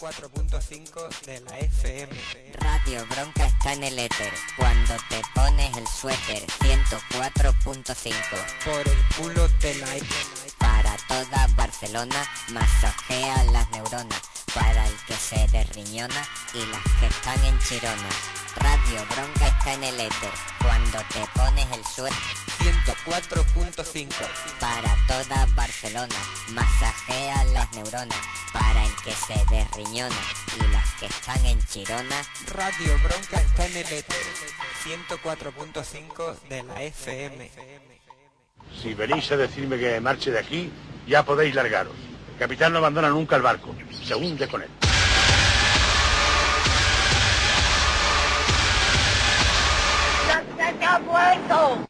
104.5 de la FM. Radio Bronca está en el éter. Cuando te pones el suéter, 104.5. Por el culo de la Para toda Barcelona, masajea las neuronas. Para el que se desriñona y las que están en Chirona. Radio Bronca está en el éter. Cuando te pones el suéter, 104.5. para toda Barcelona, masajea las neuronas. Para el que se desriñona y las que están en Chirona. Radio Bronca está en el éter. 104.5 de la FM. Si venís a decirme que marche de aquí, ya podéis largaros. El capitán no abandona nunca el barco. Se hunde con él. ¡Se ha muerto!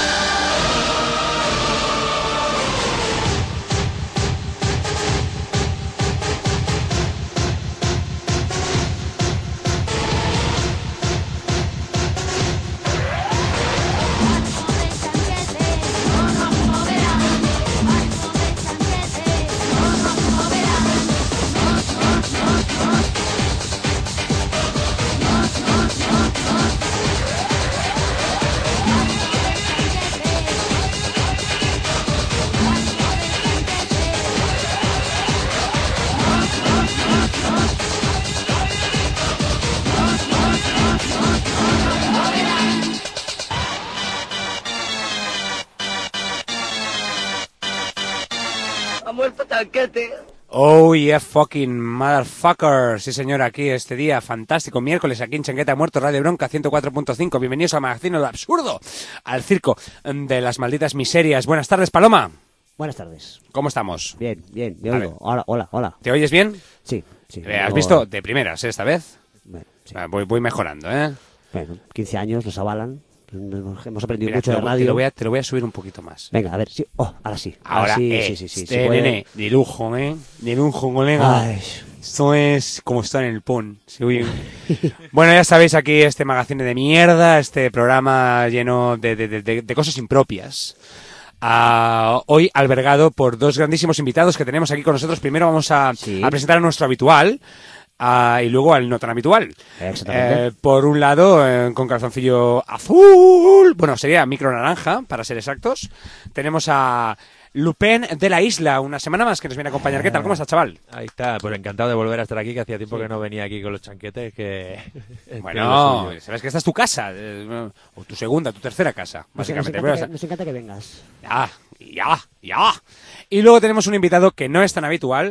¡Ha muerto Chanquete! Oh yeah, fucking motherfucker. Sí, señor, aquí este día fantástico, miércoles, aquí en Chanqueta Muerto, Radio Bronca 104.5. Bienvenidos a Magazine lo Absurdo, al circo de las malditas miserias. Buenas tardes, Paloma. Buenas tardes. ¿Cómo estamos? Bien, me Vale. oigo. Hola. ¿Te oyes bien? Sí. ¿Has visto? De primeras, esta vez. Bueno, sí. Voy mejorando, ¿eh? Bueno, 15 años nos avalan. Hemos aprendido Mira, mucho de radio. te lo voy a subir un poquito más. Venga, a ver, sí. Oh, ahora sí. Ahora, sí. sí, puede. nene, de lujo, De lujo, colega. Ay. Esto es como estar en el PON. Sí, bueno, ya sabéis, aquí este magazine de mierda, este programa lleno de cosas impropias. Hoy albergado por dos grandísimos invitados que tenemos aquí con nosotros. Primero vamos a presentar a nuestro habitual. Y luego al no tan habitual. Exactamente. Por un lado, con calzoncillo azul, bueno, sería micro naranja, para ser exactos. Tenemos a Lupin de la Isla, una semana más que nos viene a acompañar. ¿Qué tal? ¿Cómo estás, chaval? Ahí está, pues encantado de volver a estar aquí, que hacía tiempo que no venía aquí con los chanquetes, que... Bueno, sabes que esta es tu casa, o tu segunda, tu tercera casa, básicamente. Nos encanta que vengas. Ya. Y luego tenemos un invitado que no es tan habitual,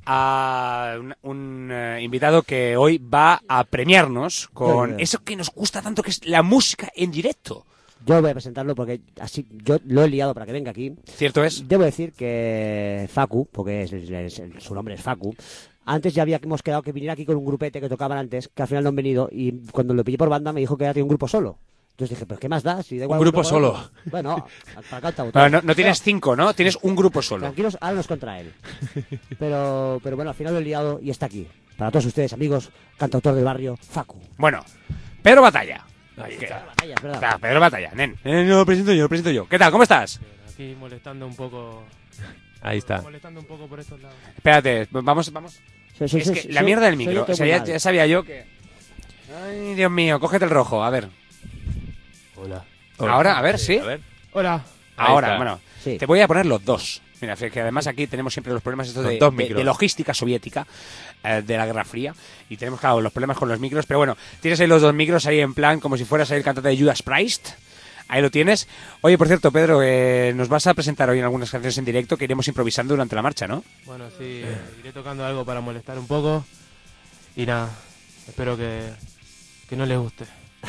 un invitado que hoy va a premiarnos con eso que nos gusta tanto, que es la música en directo. Yo voy a presentarlo porque así yo lo he liado para que venga aquí. Cierto es. Debo decir que Facu, porque su nombre es Facu, antes ya habíamos quedado que viniera aquí con un grupete que tocaban antes, que al final no han venido, y cuando lo pillé por banda me dijo que era un grupo solo. Entonces dije, ¿pero qué más da? Si da igual un grupo solo. Bueno, para cantautor. No tienes 5, ¿no? Tienes un grupo solo. Tranquilos, ahora no es contra él. Pero bueno, al final lo he liado y está aquí. Para todos ustedes, amigos, cantautor del barrio, Facu. Bueno, Pedro Batalla. Ahí está. Batalla, es verdad. Pedro Batalla, nen. Lo presento yo. ¿Qué tal? ¿Cómo estás? Aquí molestando un poco. Ahí está. Molestando un poco por estos lados. Espérate, vamos. Es que la mierda del micro. O sea, ya sabía yo que... Ay, Dios mío, cógete el rojo, a ver. Hola. Ahora, a ver, sí. A ver. Hola. Ahora, está. bueno, Sí. te voy a poner los dos. Mira, que además aquí tenemos siempre los problemas estos Los dos micros. de logística soviética, de la Guerra Fría, y tenemos, claro, los problemas con los micros, pero bueno, tienes ahí los dos micros ahí en plan como si fueras ahí el cantante de Judas Priest. Ahí lo tienes. Oye, por cierto, Pedro, nos vas a presentar hoy en algunas canciones en directo que iremos improvisando durante la marcha, ¿no? Bueno, sí, iré tocando algo para molestar un poco. Y nada, espero que no les guste.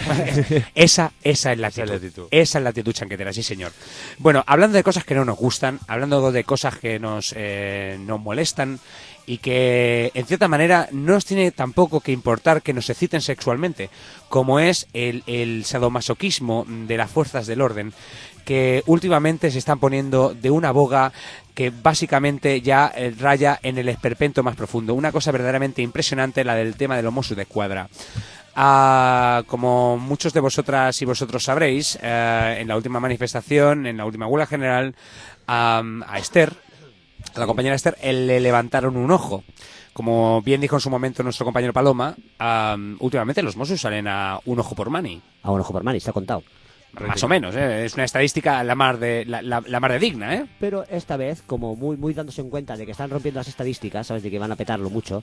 Esa es la actitud. Esa es la actitud chanquetera, sí, señor. Bueno, hablando de cosas que no nos gustan, hablando de cosas que nos molestan y que, en cierta manera, no nos tiene tampoco que importar que nos exciten sexualmente, como es el sadomasoquismo de las fuerzas del orden, que últimamente se están poniendo de una boga que básicamente ya raya en el esperpento más profundo. Una cosa verdaderamente impresionante, la del tema de los Mossos d'Esquadra. Como muchos de vosotras y vosotros sabréis, en la última manifestación, en la última huelga general, a Esther, a la compañera Esther, le levantaron un ojo. como bien dijo en su momento nuestro compañero Paloma, últimamente los Mossos salen a un ojo por mani. A un ojo por mani, se ha contado. Más o menos, es una estadística la mar de digna, ¿eh? Pero esta vez, como muy dándose en cuenta de que están rompiendo las estadísticas, ¿sabes? De que van a petarlo mucho,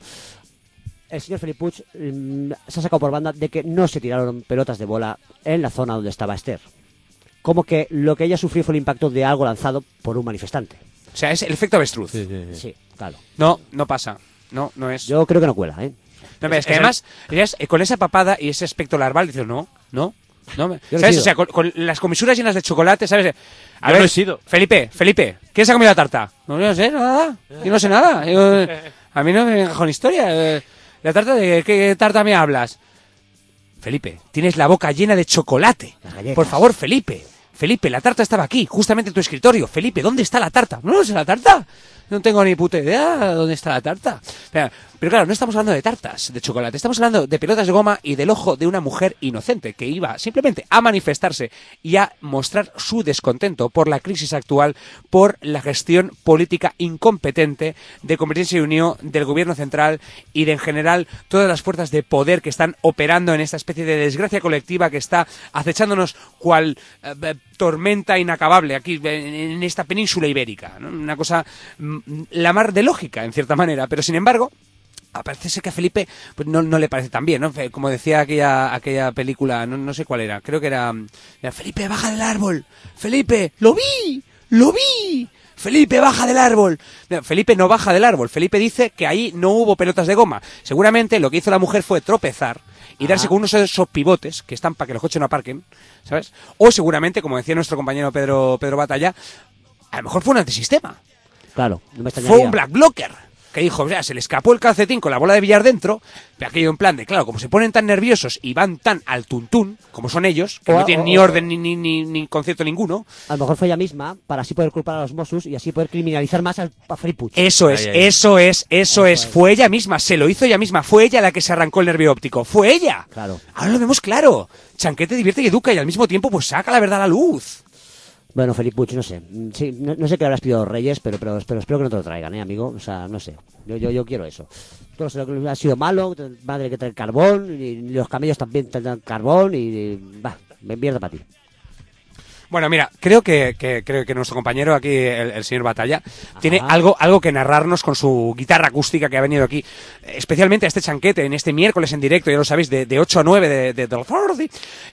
el señor Felip Puig se ha sacado por banda de que no se tiraron pelotas de bola en la zona donde estaba Esther. Como que lo que ella sufrió fue el impacto de algo lanzado por un manifestante. O sea, es el efecto avestruz. Sí, claro. No pasa. No es. Yo creo que no cuela, ¿eh? No, es que además, con esa papada y ese aspecto larval, dices, no. ¿Sabes? O sea, con las comisuras llenas de chocolate, ¿sabes? A ver, no he sido. Felipe, ¿quién se ha comido la tarta? No, yo no sé nada. Yo no sé nada. A mí no me venga con historia. ¿La tarta de qué tarta me hablas? Felipe, tienes la boca llena de chocolate. Por favor, Felipe, la tarta estaba aquí, justamente en tu escritorio. Felipe, ¿dónde está la tarta? No sé la tarta. No tengo ni puta idea dónde está la tarta. Pero claro, no estamos hablando de tartas de chocolate, estamos hablando de pelotas de goma y del ojo de una mujer inocente que iba simplemente a manifestarse y a mostrar su descontento por la crisis actual, por la gestión política incompetente de Convergencia y Unió, del gobierno central y de, en general, todas las fuerzas de poder que están operando en esta especie de desgracia colectiva que está acechándonos cual tormenta inacabable aquí en esta península ibérica, ¿no? Una cosa la mar de lógica, en cierta manera, pero sin embargo parece ser que a Felipe pues no le parece tan bien, ¿no? Como decía aquella película, no sé cuál era, creo que era Felipe, baja del árbol, Felipe, lo vi, Felipe, baja del árbol. No, Felipe no baja del árbol, Felipe dice que ahí no hubo pelotas de goma. Seguramente lo que hizo la mujer fue tropezar y darse con unos de esos pivotes que están para que los coches no aparquen, ¿sabes? O seguramente, como decía nuestro compañero Pedro Batalla, a lo mejor fue un antisistema. Claro, no me extrañaría. Fue un black blocker. Que dijo, o sea, se le escapó el calcetín con la bola de billar dentro, pero aquello en plan de, claro, como se ponen tan nerviosos y van tan al tuntún, como son ellos, que no tienen ni orden ni concepto ninguno. A lo mejor fue ella misma, para así poder culpar a los Mossos y así poder criminalizar más a Felip Puig. Eso es, fue ella misma, se lo hizo ella misma, fue ella la que se arrancó el nervio óptico, fue ella. Claro. Ahora lo vemos claro. Chanquete divierte y educa y al mismo tiempo pues saca la verdad a la luz. Bueno, Felip Puig, no sé. Sí, no sé qué habrás pedido a los Reyes, pero espero que no te lo traigan, amigo. O sea, no sé. Yo quiero eso. Todo lo ha sido malo, madre que trae carbón, y los camellos también traen carbón, y me mierda para ti. Bueno, mira, creo que nuestro compañero aquí, el señor Batalla, tiene algo que narrarnos con su guitarra acústica que ha venido aquí, especialmente a este chanquete, en este miércoles en directo, ya lo sabéis, de 8 a 9 de la tarde,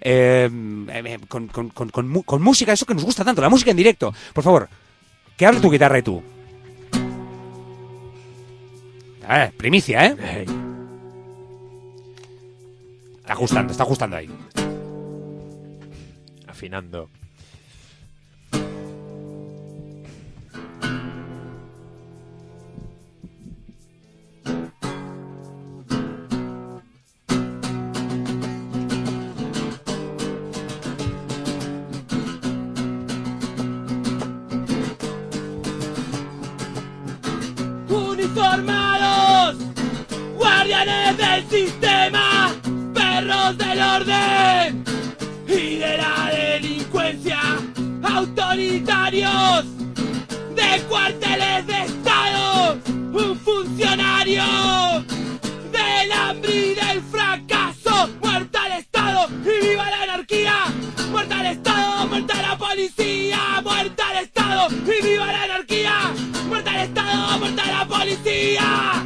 con música, eso que nos gusta tanto, la música en directo. Por favor, que hable tu guitarra y tú. Primicia, ¿eh? Está ajustando ahí. Afinando. Uniformados, guardianes del sistema, perros del orden y de la delincuencia, autoritarios de cuarteles de estado, un funcionario del hambre y del fracaso, muerta al Estado y viva la anarquía, muerta al Estado, muerta la policía, muerta al Estado y viva la anarquía, muerta al Estado, muerta la policía.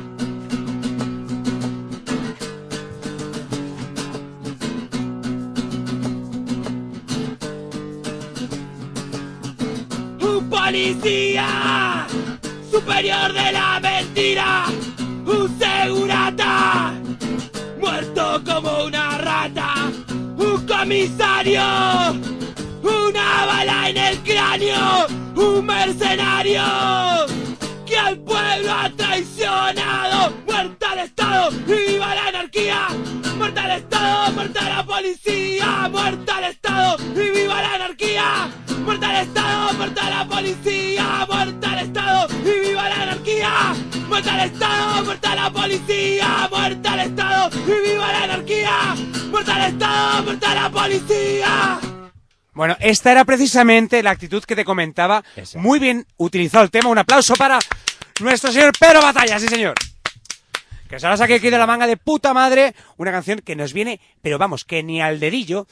Un policía superior de la mentira, un segurata muerto como una rata, un comisario, una bala en el cráneo, un mercenario que al pueblo ha traicionado, muerta al Estado y viva la anarquía, muerta al Estado, muerta la policía, muerta al Estado y viva la anarquía, muerta al Estado, muerta la policía, muerta al Estado y viva la anarquía, muerta al Estado, muerta la policía, muerta al Estado y viva la anarquía, muerta al Estado, muerta la policía. Bueno, esta era precisamente la actitud que te comentaba. Muy bien utilizado el tema. Un aplauso para nuestro señor Pedro Batalla, sí señor. Que se la saque aquí de la manga de puta madre. Una canción que nos viene, pero vamos, que ni al dedillo.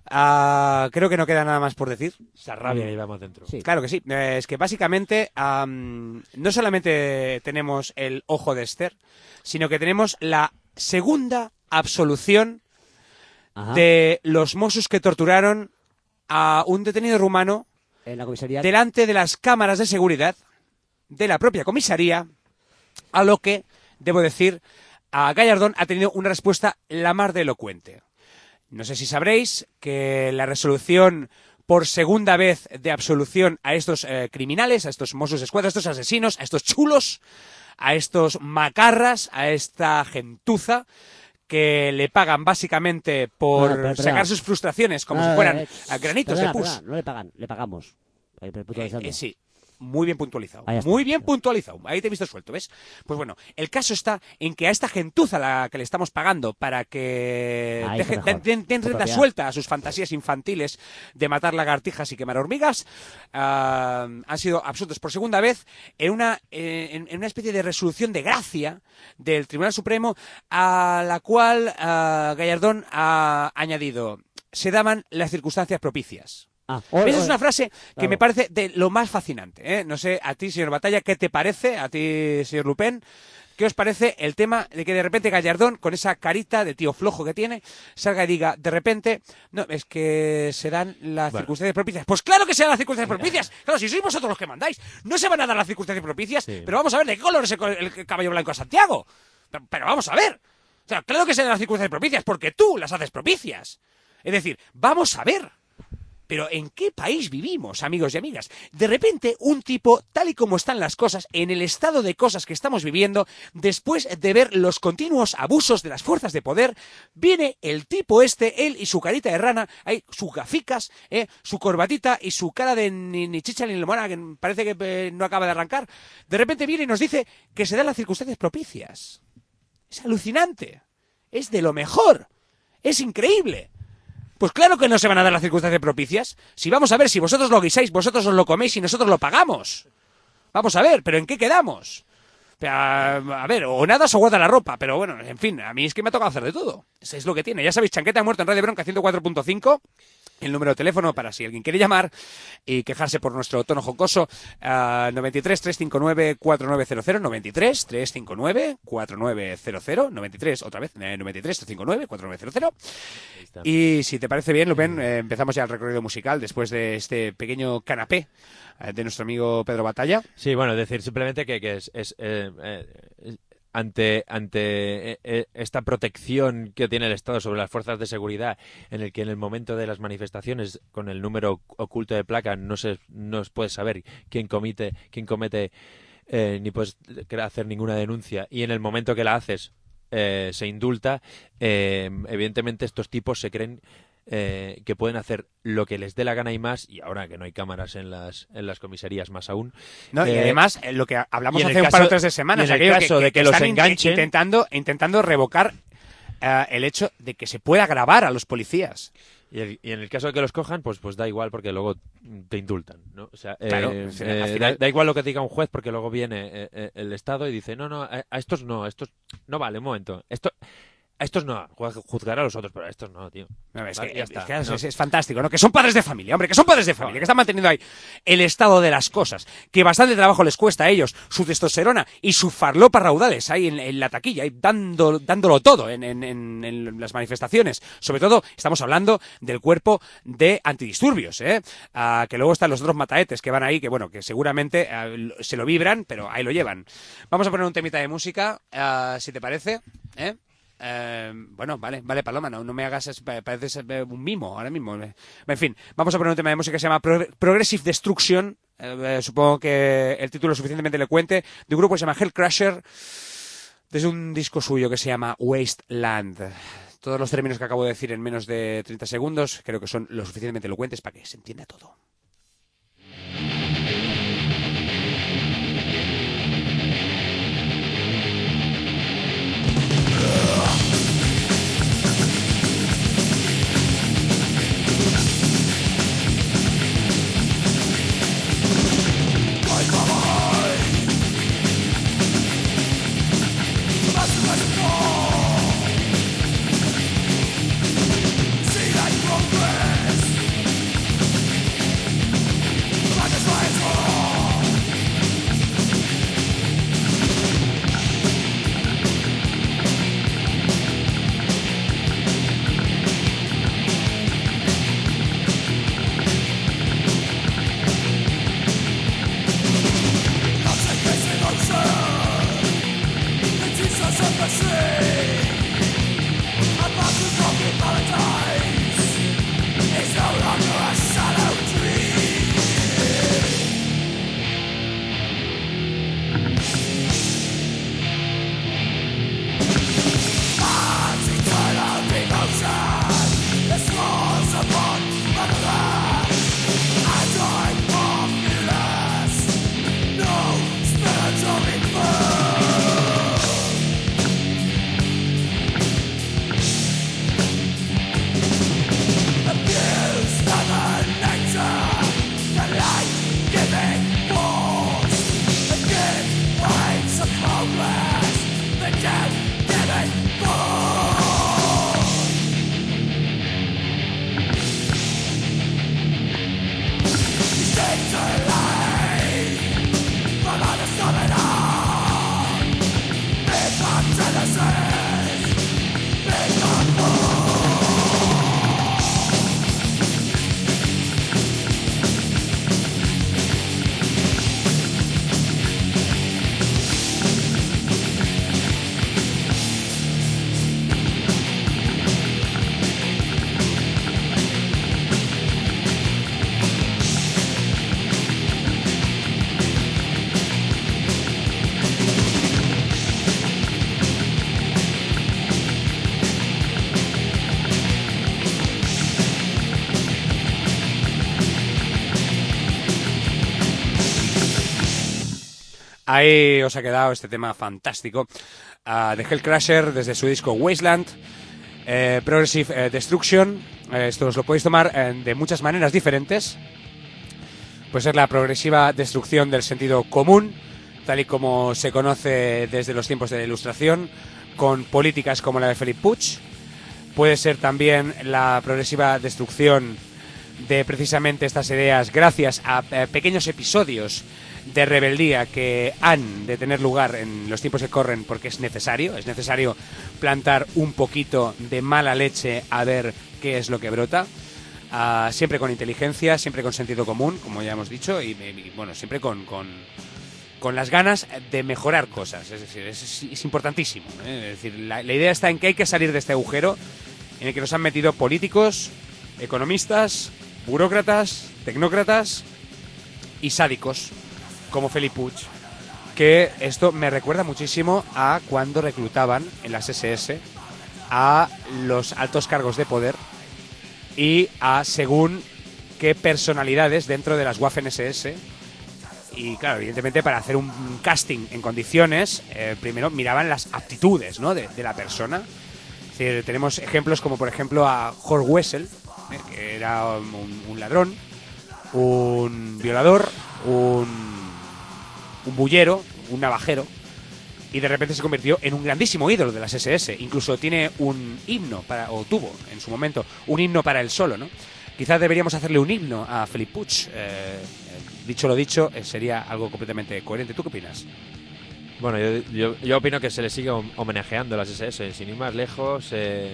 Creo que no queda nada más por decir. Esa rabia que llevamos dentro. Sí. Claro que sí. Es que básicamente no solamente tenemos el ojo de Esther, sino que tenemos la segunda absolución Ajá. de los Mossos que torturaron a un detenido rumano En la comisaría. delante de las cámaras de seguridad de la propia comisaría, a lo que, debo decir, a Gallardón ha tenido una respuesta la mar de elocuente. No sé si sabréis que la resolución por segunda vez de absolución a estos criminales, a estos Mossos d'Esquadra, a estos asesinos, a estos chulos, a estos macarras, a esta gentuza que le pagan básicamente por Perdona. sacar sus frustraciones como si fueran granitos de pus. No le pagan, le pagamos. Ahí, puntualizando. Sí, muy bien puntualizado. Ahí está. Muy bien puntualizado. Ahí te he visto suelto, ¿ves? Pues bueno, el caso está en que a esta gentuza a la que le estamos pagando para que Ahí deje, está mejor. den rienda Propiedad. suelta a sus fantasías infantiles de matar lagartijas y quemar hormigas, han sido absueltos por segunda vez en una especie de resolución de gracia del Tribunal Supremo, a la cual Gallardón ha añadido: se daban las circunstancias propicias. Esa es una frase que Claro. me parece de lo más fascinante, ¿eh? No sé, a ti, señor Batalla, ¿qué te parece? A ti, señor Lupén, ¿qué os parece el tema de que de repente Gallardón, con esa carita de tío flojo que tiene, salga y diga, de repente, no, es que se dan las circunstancias propicias? Pues claro que se dan las circunstancias propicias. Claro, si sois vosotros los que mandáis, no se van a dar las circunstancias propicias, pero vamos a ver, ¿de qué color es el caballo blanco de Santiago? Pero vamos a ver. O sea, claro que se dan las circunstancias propicias, porque tú las haces propicias. Es decir, vamos a ver. Pero ¿en qué país vivimos, amigos y amigas? De repente, un tipo, tal y como están las cosas, en el estado de cosas que estamos viviendo, después de ver los continuos abusos de las fuerzas de poder, viene el tipo este, él y su carita de rana, ahí, sus gaficas, su corbatita y su cara de ni chicha ni limona, que parece que no acaba de arrancar. De repente viene y nos dice que se dan las circunstancias propicias. Es alucinante. Es de lo mejor. Es increíble. Pues claro que no se van a dar las circunstancias propicias. Si vamos a ver, si vosotros lo guisáis, vosotros os lo coméis y nosotros lo pagamos. Vamos a ver, pero ¿en qué quedamos? A ver, o nada o guarda la ropa, pero bueno, en fin, a mí es que me ha tocado hacer de todo. Eso es lo que tiene. Ya sabéis, Chanqueta ha muerto en Radio Bronca 104.5. El número de teléfono para si alguien quiere llamar y quejarse por nuestro tono jocoso, 93 359 4900, 93 359 4900, 93, otra vez, 93 359 4900. Y si te parece bien, Lupén, empezamos ya el recorrido musical después de este pequeño canapé de nuestro amigo Pedro Batalla. Sí, bueno, decir simplemente que ante esta protección que tiene el Estado sobre las fuerzas de seguridad, en el que en el momento de las manifestaciones, con el número oculto de placa, no se puede saber quién comete ni puedes hacer ninguna denuncia, y en el momento que la haces se indulta, evidentemente estos tipos se creen que pueden hacer lo que les dé la gana y más, y ahora que no hay cámaras en las comisarías más aún. No, y además, lo que hablamos y en hace el un par o caso- tres de semanas, y en el aquello caso de que los están enganchen, intentando revocar el hecho de que se pueda grabar a los policías. Y en el caso de que los cojan, pues da igual, porque luego te indultan, ¿no? O sea, Claro, al final- da igual lo que te diga un juez, porque luego viene el Estado y dice, no, a estos no vale, un momento, a estos no, juzgar a los otros, pero a estos no, tío. No, es Vale, que, ya es está. que No. es fantástico, ¿no? Que son padres de familia, hombre, que son padres de familia, que están manteniendo ahí el estado de las cosas, que bastante trabajo les cuesta a ellos, su testosterona y su farlopa raudales ahí en la taquilla, ahí dándolo todo en las manifestaciones. Sobre todo, estamos hablando del cuerpo de antidisturbios, que luego están los otros mataetes que van ahí, que bueno, que seguramente se lo vibran, pero ahí lo llevan. Vamos a poner un temita de música, si te parece, bueno, vale, Paloma, no me hagas, pareces un mimo ahora mismo. En fin, vamos a poner un tema de música que se llama Progressive Destruction, supongo que el título es suficientemente elocuente, de un grupo que se llama Hellcrusher, desde un disco suyo que se llama Wasteland. Todos los términos que acabo de decir en menos de 30 segundos creo que son lo suficientemente elocuentes para que se entienda todo. Like a Ahí os ha quedado este tema fantástico de Hellcrusher desde su disco Wasteland. Progressive Destruction. Esto os lo podéis tomar de muchas maneras diferentes. Puede ser la progresiva destrucción del sentido común, tal y como se conoce desde los tiempos de la Ilustración, con políticas como la de Felip Puig. Puede ser también la progresiva destrucción de precisamente estas ideas gracias a pequeños episodios de rebeldía que han de tener lugar en los tiempos que corren, porque es necesario plantar un poquito de mala leche a ver qué es lo que brota. Siempre con inteligencia, siempre con sentido común, como ya hemos dicho, y bueno, siempre con las ganas de mejorar cosas. Es decir, es importantísimo, ¿eh? Es decir, la idea está en que hay que salir de este agujero en el que nos han metido políticos, economistas, burócratas, tecnócratas y sádicos como Felip Puig, que esto me recuerda muchísimo a cuando reclutaban en las SS a los altos cargos de poder y a según qué personalidades dentro de las Waffen-SS. Y claro, evidentemente para hacer un casting en condiciones, primero miraban las aptitudes, ¿no?, de la persona. Es decir, tenemos ejemplos como por ejemplo a Horst Wessel, que era un ladrón, un violador, un bullero, un navajero, y de repente se convirtió en un grandísimo ídolo de las SS. Incluso tiene un himno o tuvo en su momento un himno para él solo, ¿no? Quizás deberíamos hacerle un himno a Felip Puig. Dicho lo dicho, sería algo completamente coherente. ¿Tú qué opinas? Bueno, yo opino que se le sigue homenajeando a las SS. Sin ir más lejos,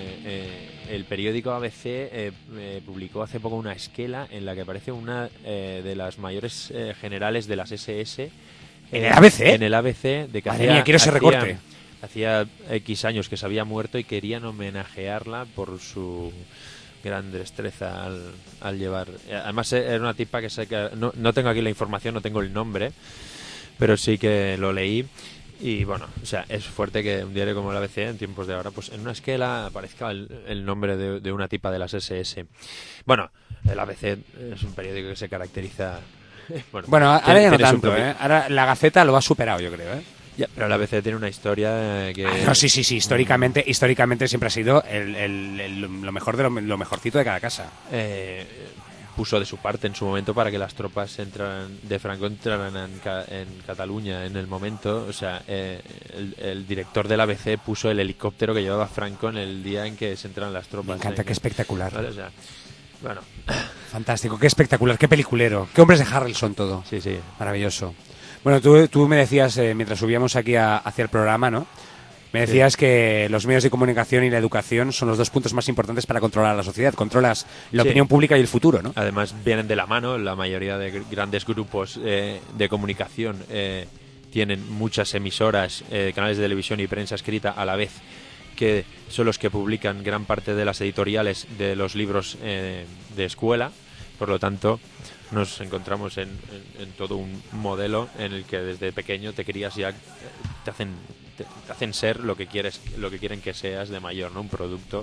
el periódico ABC publicó hace poco una esquela en la que aparece una de las mayores generales de las SS. ¿En el ABC? En el ABC. De que Madre mía, quiero ese recorte. Hacía X años que se había muerto y querían homenajearla por su gran destreza al llevar. Además, era una tipa que sé que... No tengo aquí la información, no tengo el nombre, pero sí que lo leí. Y bueno, o sea, es fuerte que un diario como el ABC, en tiempos de ahora, pues en una esquela aparezca el nombre de una tipa de las SS. Bueno, el ABC es un periódico que se caracteriza... Bueno, ahora ya no tanto, ¿eh? Ahora la Gaceta lo ha superado, yo creo, ¿eh? Ya, pero el ABC tiene una historia que... No, sí, históricamente siempre ha sido lo mejor de lo mejorcito de cada casa. Puso de su parte en su momento para que las tropas de Franco entraran en Cataluña en el momento. O sea, el director del ABC puso el helicóptero que llevaba Franco en el día en que se entran las tropas. Me encanta, qué espectacular. ¿Vale? O sea, bueno. Fantástico, qué espectacular, qué peliculero. Qué hombres de Harrelson todo. Sí, sí. Maravilloso. Bueno, tú me decías, mientras subíamos aquí hacia el programa, ¿no? Me decías que los medios de comunicación y la educación son los dos puntos más importantes para controlar la sociedad. Controlas la opinión pública y el futuro, ¿no? Además, vienen de la mano. La mayoría de grandes grupos de comunicación tienen muchas emisoras, canales de televisión y prensa escrita a la vez, que son los que publican gran parte de las editoriales de los libros de escuela. Por lo tanto, nos encontramos en todo un modelo en el que desde pequeño te crías ya, te hacen ser lo que quieren que seas de mayor, ¿no? Un producto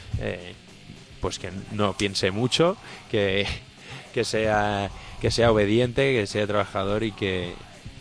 pues que no piense mucho, que sea obediente, que sea trabajador y que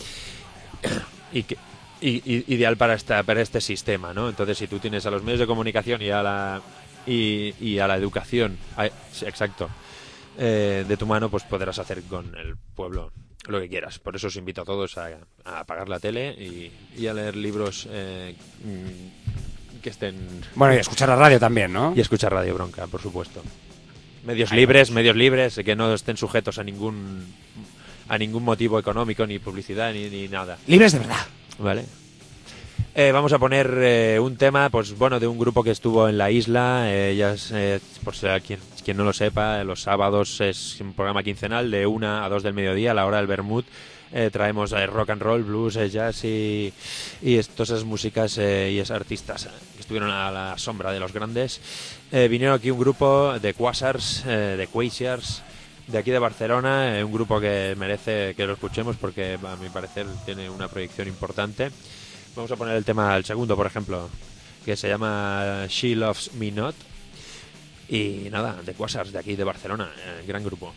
ideal para este sistema, ¿no? Entonces, si tú tienes a los medios de comunicación y a la educación, exacto, de tu mano, pues podrás hacer con el pueblo lo que quieras. Por eso os invito a todos a apagar la tele y a leer libros que estén... Bueno, y a escuchar la radio también, ¿no? Y escuchar Radio Bronca, por supuesto. Medios libres, que no estén sujetos a ningún motivo económico, ni publicidad, ni nada. Libres de verdad. Vale. Vamos a poner un tema, pues bueno, de un grupo que estuvo en la isla. Por ser quien no lo sepa, los sábados es un programa quincenal de 1 a 2 del mediodía, a la hora del vermut. Traemos rock and roll, blues, jazz y todas esas músicas y esos artistas que estuvieron a la sombra de los grandes. Vinieron aquí un grupo de Quasars, de aquí de Barcelona, un grupo que merece que lo escuchemos porque a mi parecer tiene una proyección importante. Vamos a poner el tema al segundo, por ejemplo, que se llama She Loves Me Not. Y nada, de Quasars, de aquí de Barcelona, gran grupo.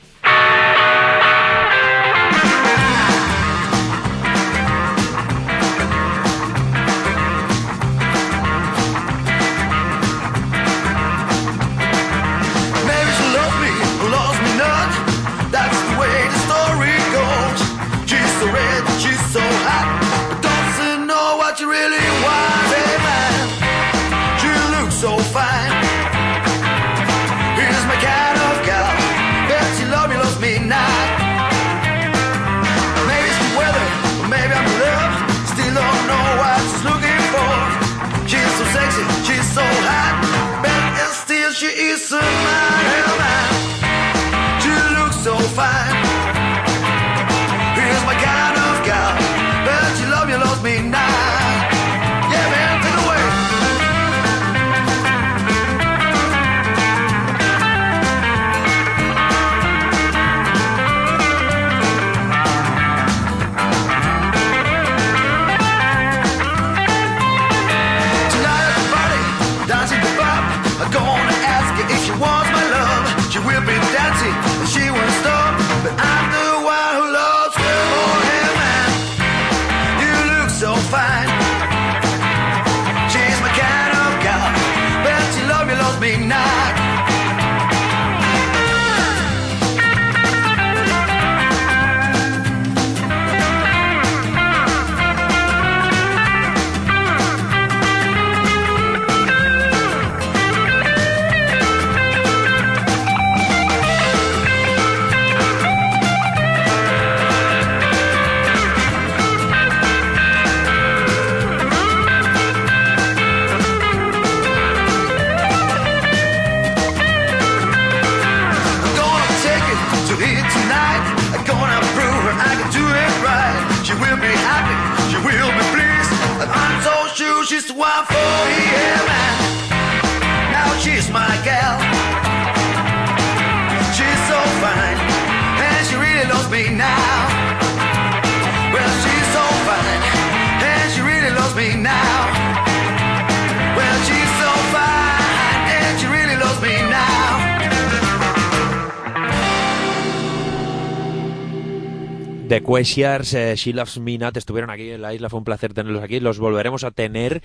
The Quasiars, She Loves Me Not, estuvieron aquí en la isla, fue un placer tenerlos aquí. Los volveremos a tener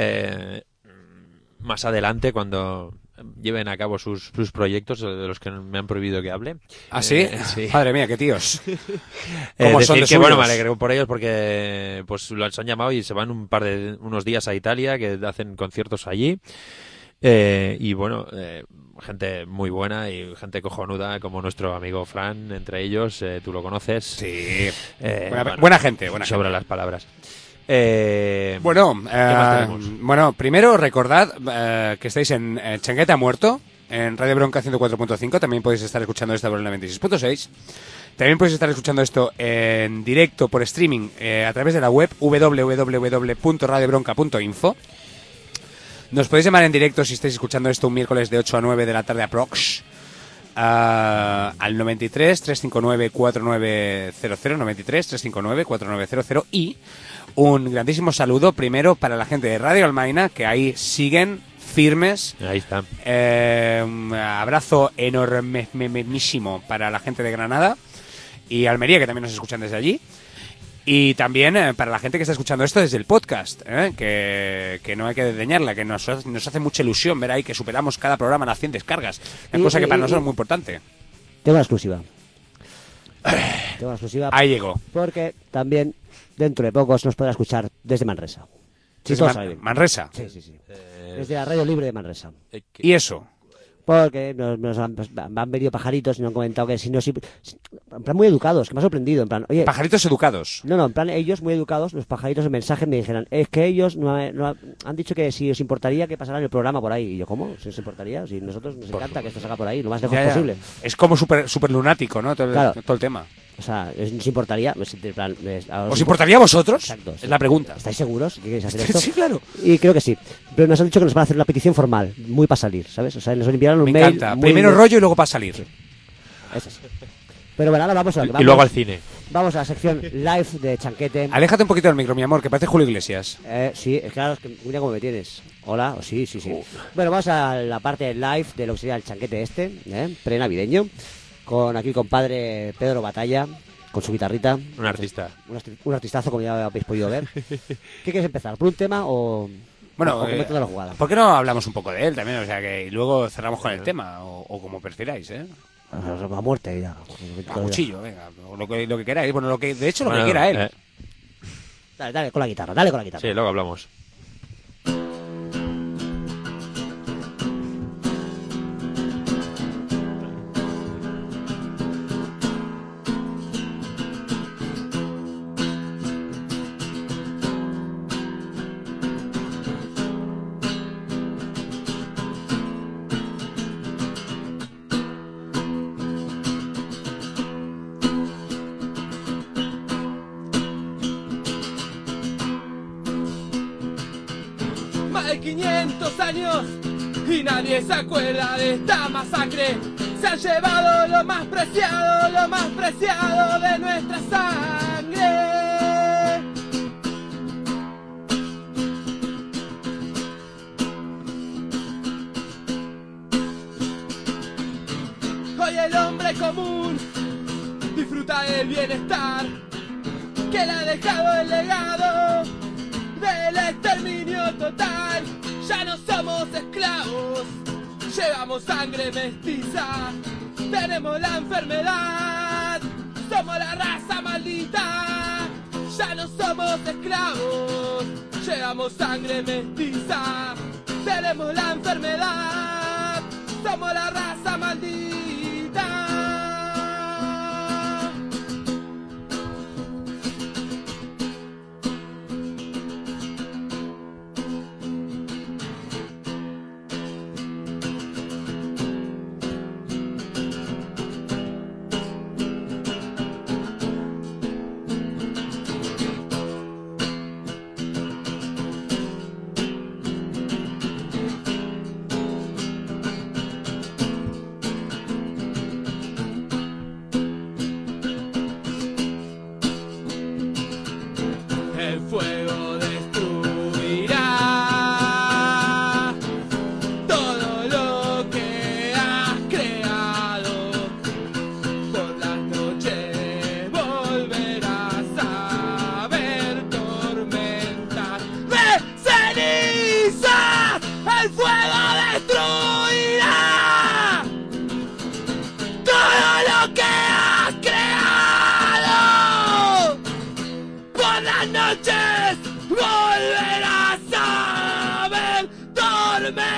más adelante cuando lleven a cabo sus proyectos, de los que me han prohibido que hable. ¿Ah, sí? Sí. Madre mía, qué tíos. ¿Cómo son de que bueno, me suyos? alegro por ellos porque pues los han llamado y se van unos días a Italia, que hacen conciertos allí. Y bueno, gente muy buena y gente cojonuda como nuestro amigo Fran, entre ellos, tú lo conoces. Sí, Bueno, buena gente, buena sobra gente. las palabras. Bueno, ¿qué más tenemos? bueno, primero recordad que estáis en Changueta Muerto, en Radio Bronca 104.5, también podéis estar escuchando esto por el 96.6. También podéis estar escuchando esto en directo por streaming a través de la web www.radiobronca.info. Nos podéis llamar en directo si estáis escuchando esto un miércoles de 8 a 9 de la tarde aprox. Al 93 359 4900, 93 359 4900. Y un grandísimo saludo primero para la gente de Radio Almaina, que ahí siguen firmes. Ahí está. Un abrazo enormísimo para la gente de Granada y Almería, que también nos escuchan desde allí. Y también para la gente que está escuchando esto desde el podcast, que no hay que desdeñarla, que nos hace mucha ilusión ver ahí que superamos cada programa las 100 descargas. Una cosa que para nosotros es muy importante. Tengo una exclusiva. Ahí llegó. Porque también dentro de pocos nos podrá escuchar desde Manresa. Sí, Desde todo sale bien. Manresa. Sí. Desde la radio libre de Manresa. ¿Y eso? Porque nos han venido pajaritos y nos han comentado que si no... en plan muy educados, que me ha sorprendido. En plan, oye, Pajaritos educados. No, en plan ellos muy educados, los pajaritos en mensaje me dijeron, es que ellos han dicho que si os importaría que pasara en el programa por ahí. Y yo, ¿cómo? ¿Si os importaría? Si nosotros nos encanta que esto salga por ahí, lo más lejos Ya. posible. Es como super lunático, ¿no? Claro. Todo el tema. O sea, ¿nos importaría? Pues, en plan, ¿Os importaría a vosotros? Exacto. Es la pregunta. ¿Estáis seguros que queréis hacer esto? Sí, claro. Y creo que sí. Pero nos han dicho que nos van a hacer una petición formal, muy para salir, ¿sabes? O sea, nos enviaron un Me mail... encanta. muy- Primero rollo y luego para salir. Eso sí. Pero bueno, ahora vamos a lo que Y luego vamos. al cine. Vamos a la sección live de Chanquete. Aléjate un poquito del micro, mi amor, que parece Julio Iglesias. Sí, es claro, es que mira cómo me tienes. Hola, sí. Bueno, vamos a la parte live de lo que sería el Chanquete pre-navideño, con aquí el compadre Pedro Batalla, con su guitarrita. Un artista. Un artistazo, como ya habéis podido ver. ¿Qué quieres empezar? ¿Por un tema o...? Bueno, o comento de la jugada? ¿por qué no hablamos un poco de él también? O sea, que y luego cerramos con el tema, o como prefiráis, ¿eh? A muerte ya. A cuchillo, venga, o lo que queráis. Bueno, de hecho, lo Bueno, que quiera él. Dale con la guitarra, dale con la guitarra. Sí, luego hablamos. Más de 500 años y nadie se acuerda de esta masacre. Se han llevado lo más preciado de nuestra sangre. Hoy el hombre común disfruta del bienestar que le ha dejado el legado del exterminio total. Ya no somos esclavos, llevamos sangre mestiza, tenemos la enfermedad, somos la raza maldita. Ya no somos esclavos, llevamos sangre mestiza, tenemos la enfermedad, somos la raza maldita.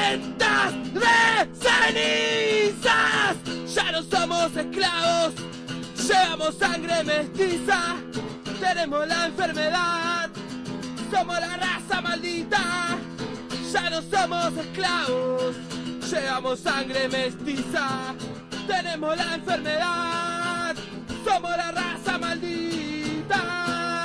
tormentas de cenizas. Ya no somos esclavos, llevamos sangre mestiza, tenemos la enfermedad, somos la raza maldita. Ya no somos esclavos, llevamos sangre mestiza, tenemos la enfermedad, somos la raza maldita.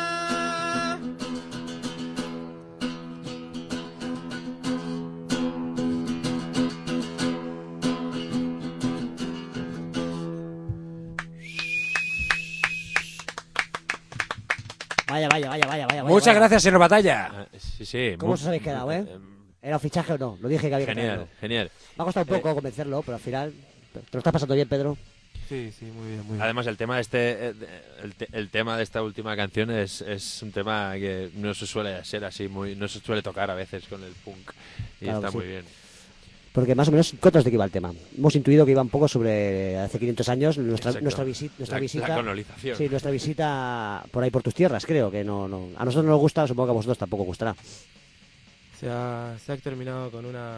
Vaya. Muchas gracias, señor Batalla. Sí. ¿Cómo os habéis quedado, ¿Era un fichaje o no? Lo dije que había que Genial, traerlo. genial. Me ha costado un poco convencerlo, pero al final... ¿Te lo estás pasando bien, Pedro? Sí, muy bien, muy bien. Además, el tema de el tema de esta última canción es un tema que no se suele ser así, no se suele tocar a veces con el punk. Y Claro está que sí. muy bien. Porque más o menos, ¿cuántos de qué iba el tema? Hemos intuido que iba un poco sobre hace 500 años, nuestra Exacto. visita... La colonización. Sí, nuestra visita por ahí por tus tierras, creo que no. A nosotros no nos gusta, supongo que a vosotros tampoco gustará. Se ha exterminado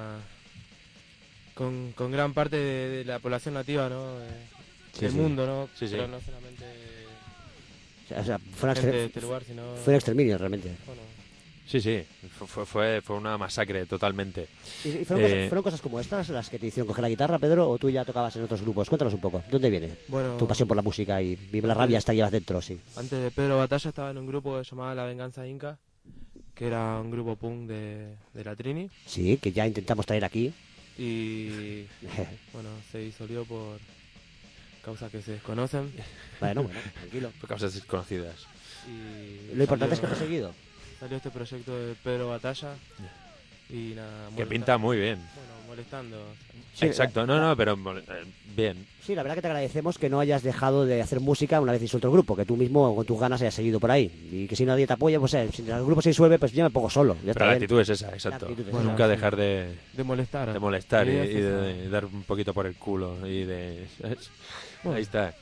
con gran parte de la población nativa, ¿no? Del mundo, ¿no? Sí. Pero no solamente O sea, fue gente de este lugar, sino... un exterminio, realmente. Bueno, Sí. Fue una masacre totalmente. ¿Y fueron cosas como estas las que te hicieron coger la guitarra, Pedro, o tú ya tocabas en otros grupos? Cuéntanos un poco. ¿De dónde viene bueno, tu pasión por la música y vive la rabia hasta que llevas dentro? Sí. antes de Pedro Batalla estaba en un grupo que se llamaba La Venganza Inca, que era un grupo punk de la Trini. Sí, que ya intentamos traer aquí. Y bueno, se disolvió por causas que se desconocen. Bueno, tranquilo. Por causas desconocidas. Y Lo importante es que fue seguido. Salió este proyecto de Pedro Batalla y nada, Que pinta muy bien. Bueno, molestando. Sí, Exacto, pero bien. Sí, la verdad que te agradecemos que no hayas dejado de hacer música una vez disuelto el grupo, que tú mismo con tus ganas hayas seguido por ahí. Y que si nadie te apoya, pues si el grupo se disuelve, pues yo me pongo solo. Ya Pero está la bien. actitud es esa, exacto. La actitud es Bueno, Nunca sí. dejar de molestar. molestar y La idea es esa. de dar un poquito por el culo y de... ¿sabes? Bueno. Ahí está.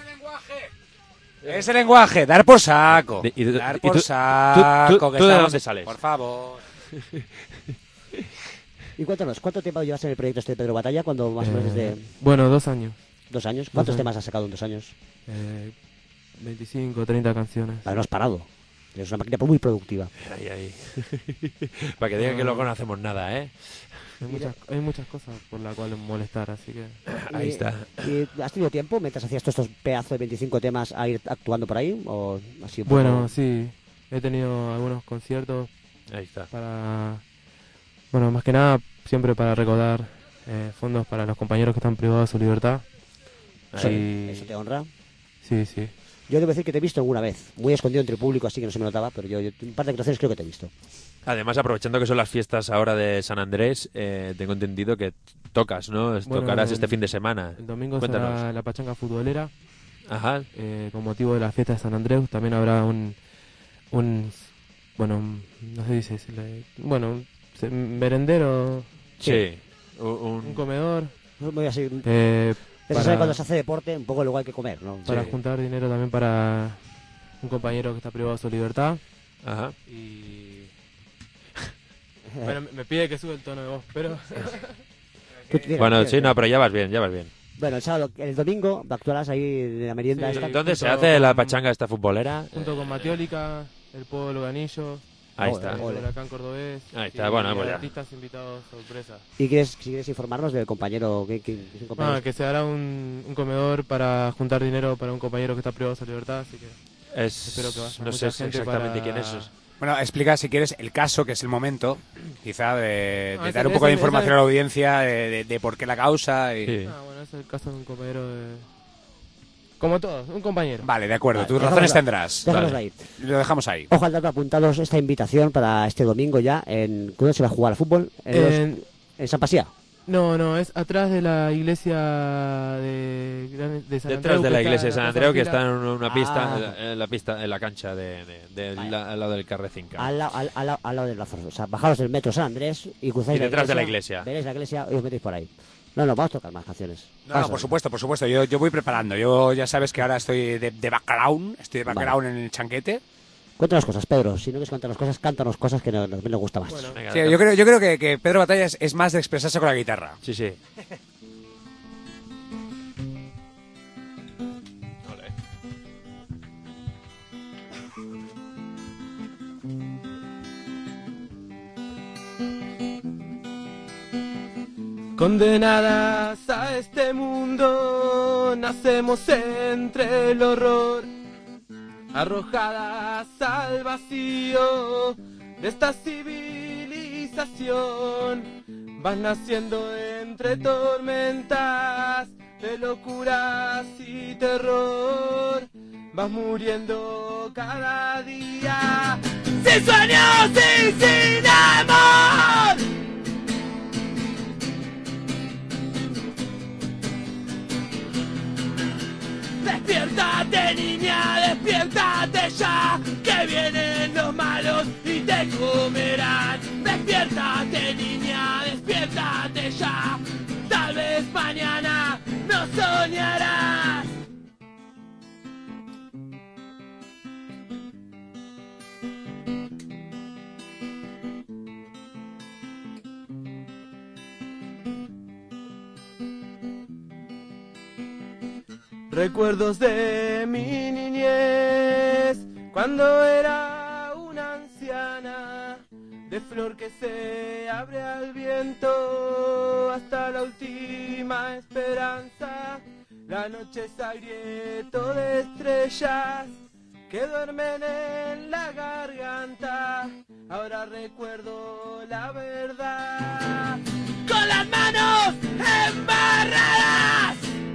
Ese lenguaje, dar por saco. Dar Dar por saco. que ¿tú de estamos- dónde sales? Por favor. Y cuéntanos, ¿cuánto tiempo llevas en el proyecto este de Pedro Batalla? Cuando más o menos desde Bueno, 2 años. 2 años. ¿Cuántos 2 años. temas has sacado en 2 años? 25, 30 canciones. Vale, no has parado. Es una máquina muy productiva. Ahí. Para que digan que luego no hacemos nada, ¿eh? Hay muchas cosas por las cuales molestar, así que... Ahí está. ¿Y has tenido tiempo mientras hacías todos estos pedazos de 25 temas a ir actuando por ahí? ¿O ha sido un poco- Bueno, sí, he tenido algunos conciertos Ahí está. para... Bueno, más que nada, siempre para recaudar fondos para los compañeros que están privados de su libertad. Ahí. ¿Eso te honra? Sí. Yo debo decir que te he visto alguna vez, muy escondido entre el público, así que no se me notaba, pero yo un par de actuaciones creo que te he visto. Además, aprovechando que son las fiestas ahora de San Andrés, tengo entendido que tocas, ¿no? Bueno, Tocarás este fin de semana. El domingo Cuéntanos. será la pachanga futbolera. Ajá. Con motivo de la fiesta de San Andrés también habrá un no sé si decirle, bueno, un merendero, Sí. un comedor, Muy así, eso para, sabe cuando se hace deporte, un poco luego hay que comer, ¿no? para Sí. juntar dinero también para un compañero que está privado de su libertad. Ajá. Y bueno, me pide que suba el tono de voz, pero Tú tienes- Bueno, tienes- sí, no, pero ya vas bien, ya vas bien. Bueno, el sábado, el domingo actuarás ahí de la merienda Sí. esta. ¿Dónde se junto hace la con- pachanga esta futbolera? junto con Matiólica, el Pueblo Loganillo, Ahí Ole, está. el ole. Huracán Cordobés, Ahí está, y bueno, pues ya. artistas invitados sorpresa. ¿Y si quieres informarnos del compañero que es un compañero? Que se hará un comedor para juntar dinero para un compañero que está privado de su libertad, así que espero que vaya No mucha sé gente exactamente para- quién es. Bueno, explica si quieres el caso, que es el momento, quizá de ese- dar un poco de ese- información ese- a la audiencia de por qué la causa. Y... Sí. Bueno, es el caso de un compañero de... Como todos, un compañero. Vale, de acuerdo, Vale, tus dejamos razones la- tendrás. Déjanos Vale. ahí. Lo dejamos ahí. Ojo al dato, apuntados esta invitación para este domingo ya. ¿Dónde se va a jugar al fútbol? En San Pasía. No, es atrás de la iglesia de San Detrás Andreu, de la que iglesia de está San en Andreu, que tercera está en una pista, Ah. en la pista, en la cancha al lado del Carrecinca. Al lado del Lázaro. O sea, bajaros del metro San Andrés y cruzáis Y detrás de la iglesia. Veréis la iglesia y os metéis por ahí. No, vamos a tocar más canciones. No, Vamos a por ver. supuesto, por supuesto. Yo voy preparando. Yo ya sabes que ahora estoy de background. Estoy de background en el chanquete. Cuéntanos cosas, Pedro. Si no quieres contarnos cosas, cántanos cosas que nos gusta más. Bueno, Venga, Sí, yo creo que Pedro Batalla es más de expresarse con la guitarra. Sí, sí. Condenadas a este mundo, nacemos entre el horror, arrojadas al vacío de esta civilización. Vas naciendo entre tormentas de locuras y terror, vas muriendo cada día, sin sueños y sin amor. Despiértate, niña, despiértate ya, que vienen los malos y te comerán. Despiértate, niña, despiértate ya, tal vez mañana no soñarás. Recuerdos de mi niñez, cuando era una anciana, de flor que se abre al viento, hasta la última esperanza. La noche es agrieto de estrellas que duermen en la garganta. Ahora recuerdo la verdad, con las manos embarradas.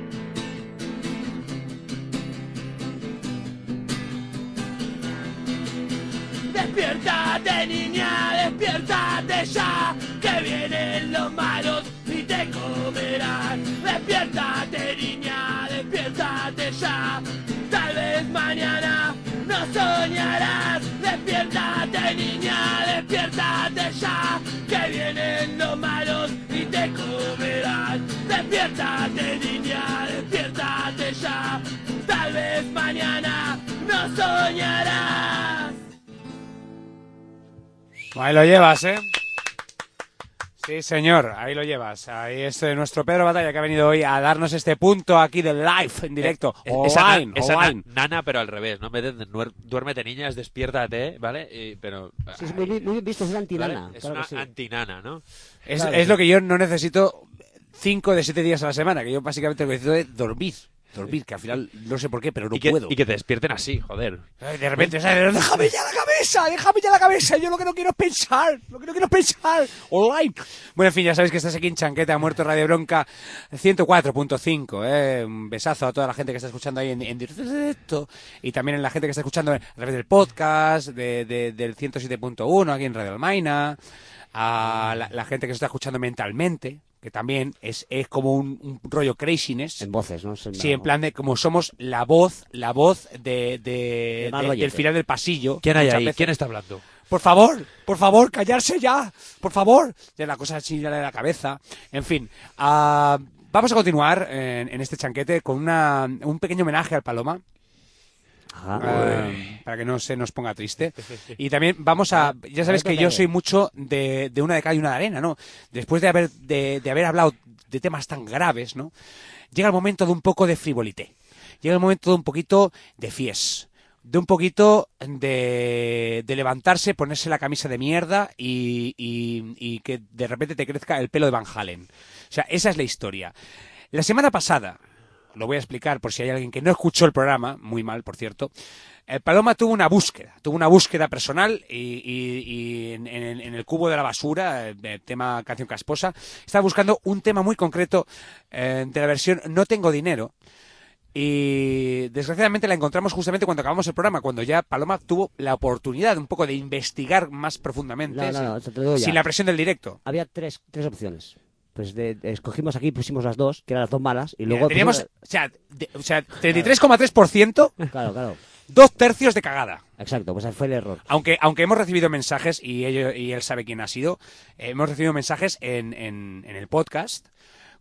Despiértate, niña, despiértate ya, que vienen los malos y te comerán. Despiértate, niña, despiértate ya, tal vez mañana no soñarás. Despiértate, niña, despiértate ya, que vienen los malos y te comerán. Despiértate, niña, despiértate ya, tal vez mañana no soñarás. Ahí lo llevas, ¿eh? Sí, señor, ahí lo llevas. Ahí es nuestro Pedro Batalla, que ha venido hoy a darnos este punto aquí de live, en directo, online. Nana, pero al revés, ¿no? En vez de duérmete, niña, es despiértate, ¿vale? Pero... Sí, es muy bien visto, es antinana. ¿vale? Es claro una que sí. antinana, ¿no? Es lo que yo no necesito 5 de 7 días a la semana, que yo básicamente lo que necesito es dormir, que al final no sé por qué, pero no puedo. Y que te despierten así, joder. De repente, ¿sabes? déjame ya la cabeza, yo lo que no quiero es pensar, online. Bueno, en fin, ya sabéis que estás aquí en Chanqueta, Muerto Radio Bronca 104.5, un besazo a toda la gente que está escuchando ahí en directo, y también en la gente que está escuchando a través del podcast, del 107.1 aquí en Radio Almaina, a la gente que se está escuchando mentalmente, que también es como un rollo craziness. En voces, ¿no? Sí, en plan de como somos la voz del final del pasillo. ¿Quién hay muchas ahí? veces. ¿Quién está hablando? Por favor, callarse ya, por favor. Ya la cosa así de la cabeza. En fin, vamos a continuar en este chanquete con un pequeño homenaje al Paloma. Para que no se nos ponga triste. Y también vamos a... Ya sabes que yo soy mucho de una de cal y una de arena, ¿no? Después de haber hablado de temas tan graves, ¿no? Llega el momento de un poco de frivolité. Llega el momento de un poquito de fies. De un poquito de levantarse, ponerse la camisa de mierda y que de repente te crezca el pelo de Van Halen. O sea, esa es la historia. La semana pasada... Lo voy a explicar por si hay alguien que no escuchó el programa, muy mal, por cierto. Paloma tuvo una búsqueda personal y en el cubo de la basura, tema canción casposa, estaba buscando un tema muy concreto de la versión No tengo dinero. Y desgraciadamente la encontramos justamente cuando acabamos el programa, cuando ya Paloma tuvo la oportunidad un poco de investigar más profundamente, sin la presión del directo. Había tres opciones. Pues escogimos aquí, pusimos las dos, que eran las dos malas, y luego... Teníamos, o sea, 33,3%, claro. 2/3 de cagada. Exacto, pues fue el error. Aunque hemos recibido mensajes, y él sabe quién ha sido, hemos recibido mensajes en el podcast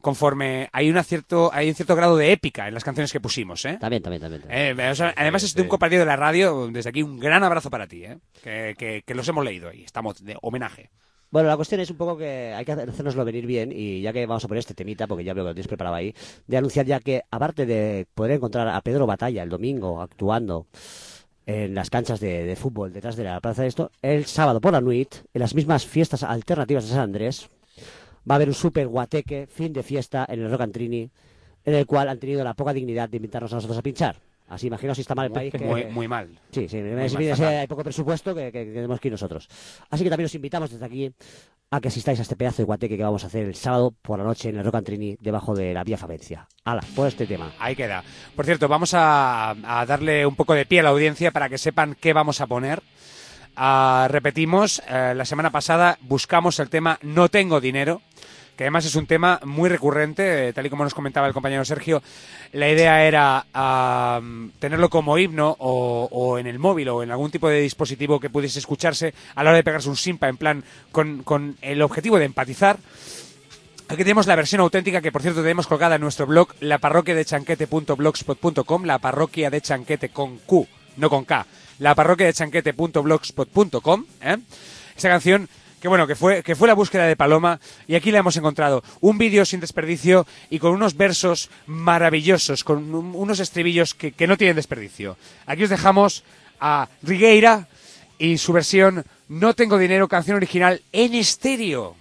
conforme hay un cierto grado de épica en las canciones que pusimos, ¿eh? También. O sea, además es de un compañero de la radio, desde aquí un gran abrazo para ti, ¿eh? Que los hemos leído y estamos de homenaje. Bueno, la cuestión es un poco que hay que hacérnoslo venir bien, y ya que vamos a poner este temita, porque ya veo que lo tienes preparado ahí, de anunciar ya que, aparte de poder encontrar a Pedro Batalla el domingo actuando en las canchas de fútbol detrás de la plaza de esto, el sábado por la nuit, en las mismas fiestas alternativas de San Andrés, va a haber un super guateque, fin de fiesta en el Rock and Trini, en el cual han tenido la poca dignidad de invitarnos a nosotros a pinchar. Así imagino si está mal el país. Muy mal. Sí, hay poco presupuesto que tenemos que ir nosotros. Así que también os invitamos desde aquí a que asistáis a este pedazo de guateque que vamos a hacer el sábado por la noche en el Rock and Trini, debajo de la Vía Favencia. Hala, por este tema. Ahí queda. Por cierto, vamos a darle un poco de pie a la audiencia para que sepan qué vamos a poner. Repetimos, la semana pasada buscamos el tema No tengo dinero, que además es un tema muy recurrente, tal y como nos comentaba el compañero Sergio. La idea era tenerlo como himno o en el móvil o en algún tipo de dispositivo que pudiese escucharse a la hora de pegarse un simpa, en plan con el objetivo de empatizar. Aquí tenemos la versión auténtica, que por cierto tenemos colgada en nuestro blog, laparroquiadechanquete.blogspot.com, la parroquia de Chanquete con Q, no con K, laparroquiadechanquete.blogspot.com, ¿eh? Esa canción que fue la búsqueda de Paloma, y aquí la hemos encontrado. Un vídeo sin desperdicio y con unos versos maravillosos, con unos estribillos que no tienen desperdicio. Aquí os dejamos a Rigueira y su versión No tengo dinero, canción original en estéreo.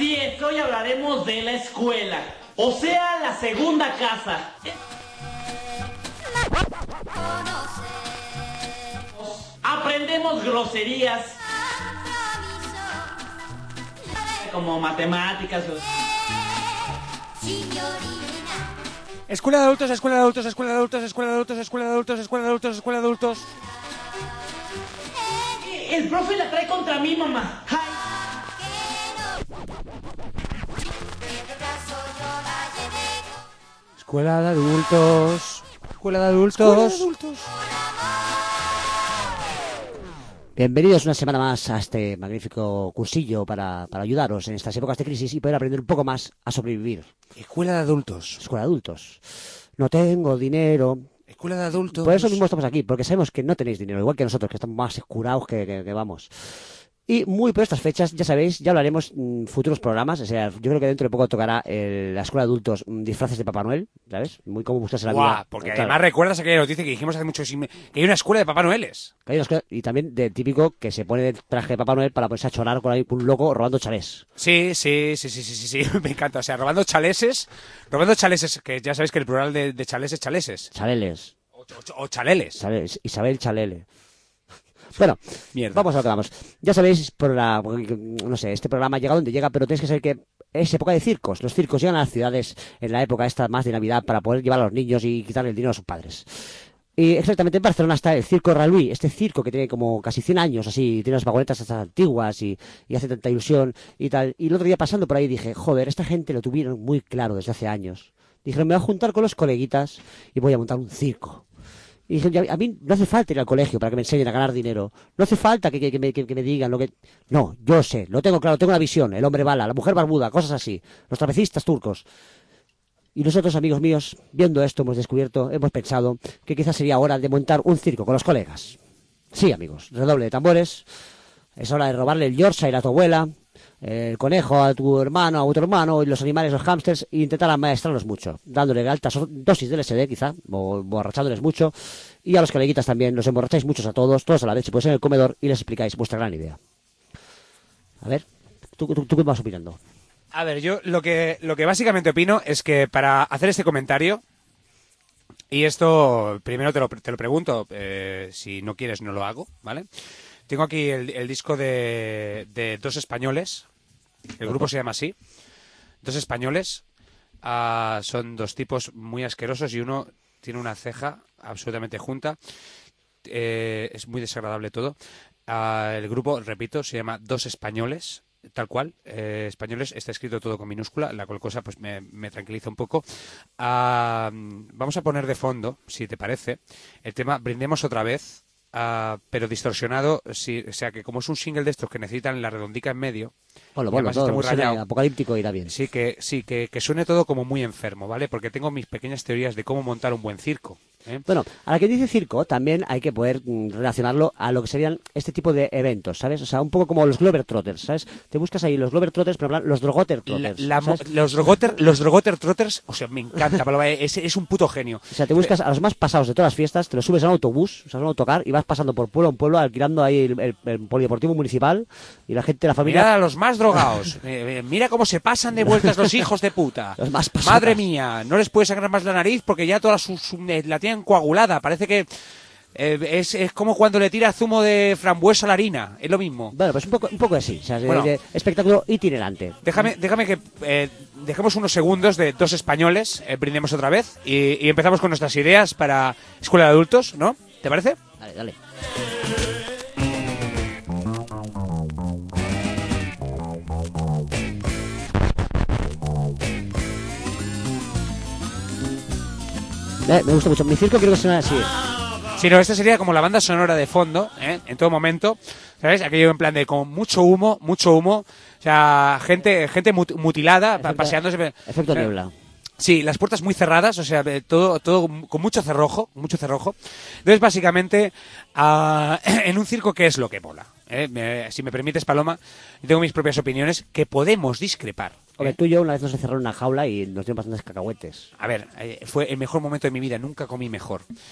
Así es, hoy hablaremos de la escuela, o sea, la segunda casa. Aprendemos groserías como matemáticas. Escuela de adultos, escuela de adultos, escuela de adultos, escuela de adultos, escuela de adultos, escuela de adultos, escuela de adultos. El profe la trae contra mí, mamá. Ay. Escuela de adultos, escuela de adultos. Escuela de adultos. Bienvenidos una semana más a este magnífico cursillo para ayudaros en estas épocas de crisis y poder aprender un poco más a sobrevivir. Escuela de adultos. Escuela de adultos. No tengo dinero. Escuela de adultos. Por eso mismo estamos aquí, porque sabemos que no tenéis dinero, igual que nosotros, que estamos más curados que vamos. Y muy por estas fechas, ya sabéis, ya hablaremos futuros programas. O sea, yo creo que dentro de poco tocará la escuela de adultos disfraces de Papá Noel, ¿sabes? Muy como buscarse la vida. Porque además recuerdas aquella noticia que dijimos hace mucho que hay una escuela de Papá Noeles. Que hay una escuela, y también del típico que se pone el traje de Papá Noel para ponerse a chorar con ahí un loco robando chalés. Sí, me encanta. O sea, robando chaleses, que ya sabéis que el plural de chales es chaleses. Chaleles. O chaleles. Isabel Chalele. Bueno, mierda. Vamos a lo que vamos. Ya sabéis, no sé, este programa llega donde llega, pero tenéis que saber que es época de circos. Los circos llegan a las ciudades en la época esta más de Navidad para poder llevar a los niños y quitarle el dinero a sus padres. Y exactamente en Barcelona está el Circo Ralui, este circo que tiene como casi 100 años, así, tiene unas vagonetas hasta antiguas y hace tanta ilusión y tal. Y el otro día pasando por ahí dije, joder, esta gente lo tuvieron muy claro desde hace años. Dijeron, me voy a juntar con los coleguitas y voy a montar un circo. Y dije, a mí no hace falta ir al colegio para que me enseñen a ganar dinero. No hace falta que me digan lo que... No, yo sé, lo tengo claro, tengo una visión. El hombre bala, la mujer barbuda, cosas así. Los trapecistas turcos. Y nosotros, amigos míos, viendo esto, hemos pensado que quizás sería hora de montar un circo con los colegas. Sí, amigos, redoble de tambores. Es hora de robarle el Yorkshire a tu abuela, el conejo a tu hermano, a otro hermano, y los animales, los hámsters, e intentar amaestrarlos mucho, dándole altas dosis de LSD quizá, o borrachándoles mucho, y a los coleguitas también, los emborracháis muchos a todos a la vez, si podéis en el comedor, y les explicáis vuestra gran idea. A ver, ¿tú qué vas opinando? A ver, yo lo que básicamente opino es que para hacer este comentario, y esto primero te lo pregunto, si no quieres no lo hago, ¿vale? Tengo aquí el disco de Dos Españoles. El grupo se llama así. Dos Españoles. Son dos tipos muy asquerosos y uno tiene una ceja absolutamente junta. Es muy desagradable todo. El grupo, repito, se llama Dos Españoles. Tal cual. Españoles está escrito todo con minúscula, la cual cosa pues me tranquiliza un poco. Vamos a poner de fondo, si te parece, el tema Brindemos otra vez. Pero distorsionado, sí, o sea que como es un single de estos que necesitan la redondica en medio, bueno, está muy rayado, apocalíptico irá bien. Sí, que suene todo como muy enfermo, ¿vale? Porque tengo mis pequeñas teorías de cómo montar un buen circo. Bueno, a la que dice circo también hay que poder relacionarlo a lo que serían este tipo de eventos, ¿sabes? O sea, un poco como los Globetrotters, ¿sabes? Te buscas ahí los Globetrotters, pero los Drogotter Trotters. Los Drogotter Trotters, o sea, me encanta, es un puto genio. O sea, te buscas a los más pasados de todas las fiestas, te los subes a un autobús, o sea, a un autocar, y vas pasando por pueblo en pueblo, alquilando ahí el polideportivo municipal, y la gente, la familia... Mirad a los más drogados, mira cómo se pasan de vueltas los hijos de puta. Los más pasados. Madre mía, no les puedes sacar más la nariz porque ya toda la tienen coagulada, parece que... es como cuando le tira zumo de frambuesa a la harina, es lo mismo. Bueno, pues un poco así, o sea, de espectáculo itinerante. Déjame que dejemos unos segundos de Dos Españoles, brindemos otra vez y empezamos con nuestras ideas para Escuela de Adultos, ¿no? ¿Te parece? Dale. Me gusta mucho. Mi circo creo que suena así. Sí, no, esta sería como la banda sonora de fondo, en todo momento, ¿sabes? Aquello en plan de con mucho humo, o sea, gente mutilada, paseándose. Efecto niebla. Sí, las puertas muy cerradas, o sea, todo con mucho cerrojo. Entonces, básicamente, en un circo, ¿qué es lo que mola? Si me permites, Paloma, yo tengo mis propias opiniones que podemos discrepar. Hombre, tú y yo una vez nos encerraron en una jaula y nos dieron bastantes cacahuetes. A ver, fue el mejor momento de mi vida, nunca comí mejor.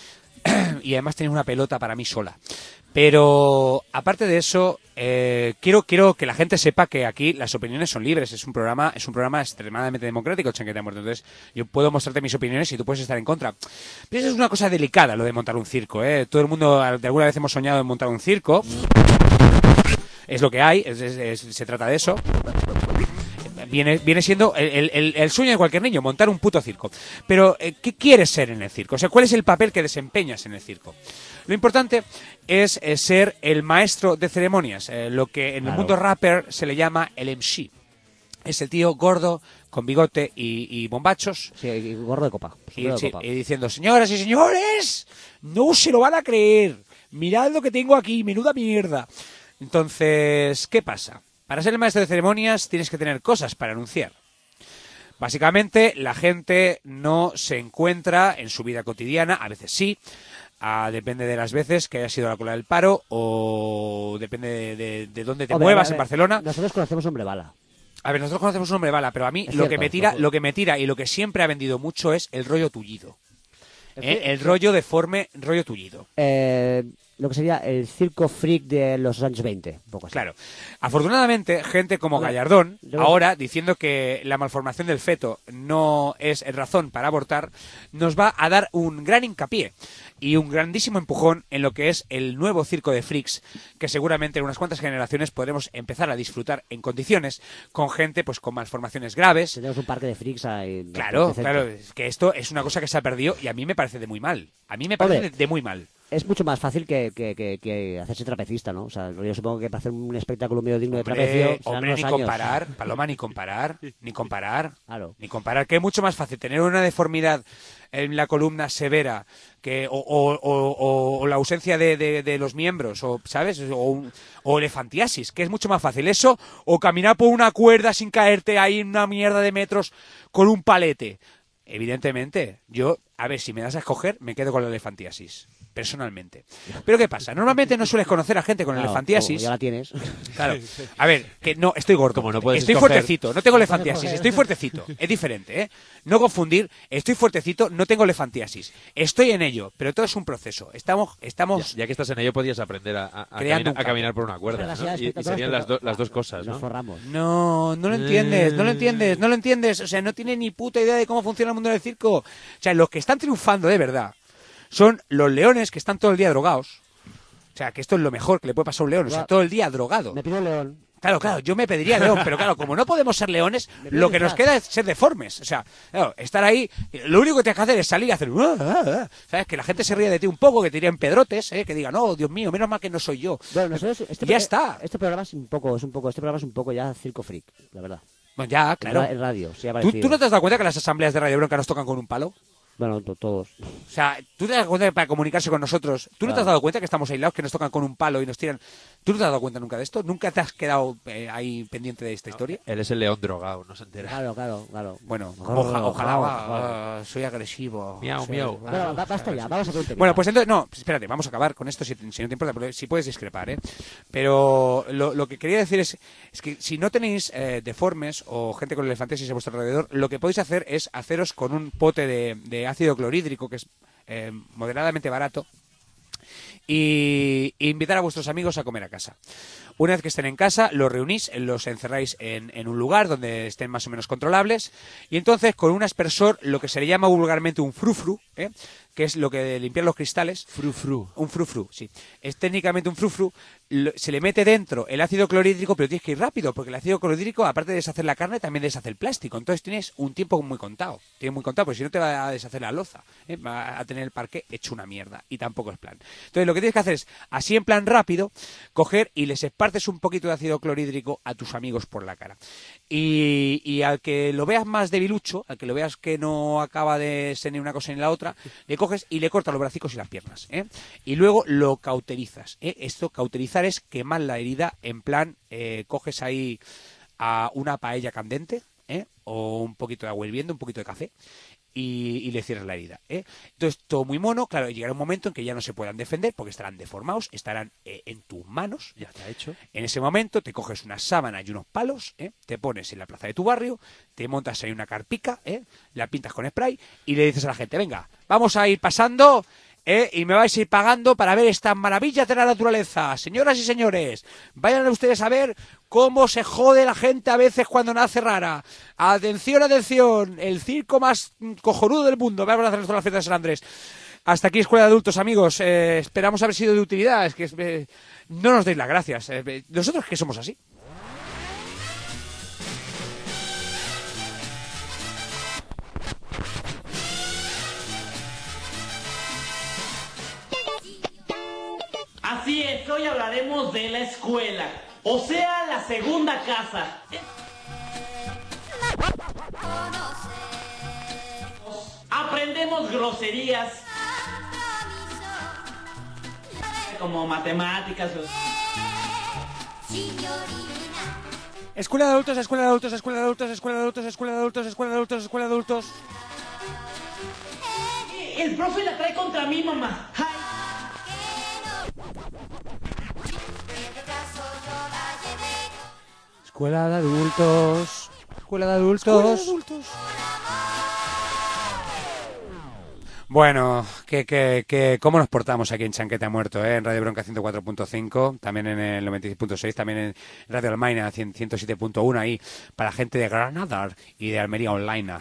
y además tenéis una pelota para mí sola. Pero aparte de eso, quiero que la gente sepa que aquí las opiniones son libres. Es un programa extremadamente democrático, Chanquete Muerto. Entonces yo puedo mostrarte mis opiniones y tú puedes estar en contra. Pero eso es una cosa delicada, lo de montar un circo, ¿eh? Todo el mundo de alguna vez hemos soñado en montar un circo. Es lo que hay, se trata de eso. Viene siendo el sueño de cualquier niño, montar un puto circo. Pero, ¿qué quieres ser en el circo? O sea, ¿cuál es el papel que desempeñas en el circo? Lo importante es ser el maestro de ceremonias, lo que en el mundo rapper se le llama el MC. Es el tío gordo, con bigote y bombachos. Sí, y gordo de copa. Y diciendo, señoras y señores, no se lo van a creer. Mirad lo que tengo aquí, menuda mierda. Entonces, ¿qué pasa? Para ser el maestro de ceremonias tienes que tener cosas para anunciar. Básicamente, la gente no se encuentra en su vida cotidiana, a veces sí, depende de las veces que haya sido la cola del paro o depende de dónde te muevas en Barcelona. Nosotros conocemos Hombre Bala. A ver, nosotros conocemos un Hombre Bala, pero a mí lo que me tira y lo que siempre ha vendido mucho es el rollo tullido. El rollo deforme, rollo tullido. Lo que sería el circo freak de los años 20, un poco así. Claro. Afortunadamente, gente como Gallardón, ahora diciendo que la malformación del feto no es razón para abortar, nos va a dar un gran hincapié y un grandísimo empujón en lo que es el nuevo circo de freaks, que seguramente en unas cuantas generaciones podremos empezar a disfrutar en condiciones con gente pues con malformaciones graves. Tenemos un parque de freaks ahí. Claro, es que esto es una cosa que se ha perdido y a mí me parece de muy mal. A mí me parece de muy mal. Es mucho más fácil que hacerse trapecista, ¿no? O sea, yo supongo que para hacer un espectáculo medio digno de trapecio... Hombre, ni comparar, Paloma, ni comparar. Claro. Ni comparar, que es mucho más fácil tener una deformidad en la columna severa o la ausencia de los miembros, o ¿sabes? O elefantiasis, que es mucho más fácil eso, o caminar por una cuerda sin caerte ahí en una mierda de metros con un palete. Evidentemente, yo, a ver, si me das a escoger, me quedo con la elefantiasis. Personalmente. Pero ¿qué pasa? Normalmente no sueles conocer a gente con elefantiasis. Ya la tienes. Claro. A ver, que no, estoy gordo. Como no puedes estoy escoger. fuertecito, no tengo elefantiasis, estoy fuertecito. Es diferente, ¿eh? No confundir, estoy fuertecito, no tengo elefantiasis. Estoy en ello, pero todo es un proceso. Estamos ya que estás en ello, podías aprender a caminar por una cuerda, ¿no? Y serían las dos cosas, ¿no? Nos forramos. No lo entiendes. O sea, no tiene ni puta idea de cómo funciona el mundo del circo. O sea, los que están triunfando de verdad son los leones que están todo el día drogados. O sea, que esto es lo mejor que le puede pasar a un león. O sea, todo el día drogado. Me pido un león. Claro, yo me pediría león, pero claro, como no podemos ser leones, lo que nos queda es ser deformes. O sea, claro, estar ahí, lo único que tienes que hacer es salir y hacer... ¿Sabes? Que la gente se ríe de ti un poco, que te tiren pedrotes, que digan, no, Dios mío, menos mal que no soy yo. Bueno, nosotros, ya está. Este programa es un poco ya circo freak, la verdad. Bueno, ya, claro. En radio, sí, ha ¿Tú parecido. no te has dado cuenta que las asambleas de Radio Bronca nos tocan con un palo? Bueno, todos. O sea, ¿tú te das cuenta que para comunicarse con nosotros, tú no te has dado cuenta que estamos aislados, que nos tocan con un palo y nos tiran? ¿Tú no te has dado cuenta nunca de esto? ¿Nunca te has quedado ahí pendiente de esta historia? Él es el león drogado, no se entera. Claro. Bueno, ojalá, soy agresivo. Miau. Bueno, basta ya, vamos a ver. Bueno, pues entonces, no, espérate, vamos a acabar con esto si no te importa, porque si puedes discrepar, ¿eh? Pero lo que quería decir es que si no tenéis deformes o gente con elefantiasis a vuestro alrededor, lo que podéis hacer es haceros con un pote de ácido clorhídrico, que es moderadamente barato, y invitar a vuestros amigos a comer a casa. Una vez que estén en casa, los reunís, los encerráis en un lugar donde estén más o menos controlables, y entonces con un aspersor, lo que se le llama vulgarmente un frufru, que es lo que de limpiar los cristales. Un frufru, sí. Es técnicamente un frufru. Se le mete dentro el ácido clorhídrico, pero tienes que ir rápido, porque el ácido clorhídrico, aparte de deshacer la carne, también deshace el plástico. Entonces tienes un tiempo muy contado. Porque si no te va a deshacer la loza. Va a tener el parque hecho una mierda. Y tampoco es plan. Entonces lo que tienes que hacer es, así en plan rápido, coger y les esparces un poquito de ácido clorhídrico a tus amigos por la cara. Y al que lo veas más debilucho, al que lo veas que no acaba de ser ni una cosa ni la otra, le coges y le cortas los bracicos y las piernas, y luego lo cauterizas, Esto, cauterizar, es quemar la herida, en plan, coges ahí a una paella candente, o un poquito de agua hirviendo, un poquito de café, y le cierras la herida, Entonces, todo muy mono. Claro, llegará un momento en que ya no se puedan defender porque estarán deformados, estarán en tus manos. Ya está hecho. En ese momento te coges una sábana y unos palos, te pones en la plaza de tu barrio, te montas ahí una carpica, la pintas con spray y le dices a la gente, venga, vamos a ir pasando Y me vais a ir pagando para ver estas maravillas de la naturaleza. Señoras y señores, vayan ustedes a ver cómo se jode la gente a veces cuando nace rara. Atención, atención, el circo más cojonudo del mundo. Vamos a hacer esto en la fiesta de San Andrés. Hasta aquí Escuela de Adultos, amigos. Esperamos haber sido de utilidad. Es que no nos deis las gracias. Nosotros que somos así. Así es, hoy hablaremos de la escuela, o sea, la segunda casa. Aprendemos groserías como matemáticas. Escuela de adultos, escuela de adultos, escuela de adultos, escuela de adultos, escuela de adultos, escuela de adultos, escuela de adultos. El profe la trae contra mí, mamá. Ay. Escuela de adultos, escuela de adultos. Escuela de adultos. Bueno, ¿cómo nos portamos aquí en Chanquete ha Muerto, en Radio Bronca 104.5, también en el 96.6, también en Radio Almaina 107.1, ahí para gente de Granada y de Almería Online.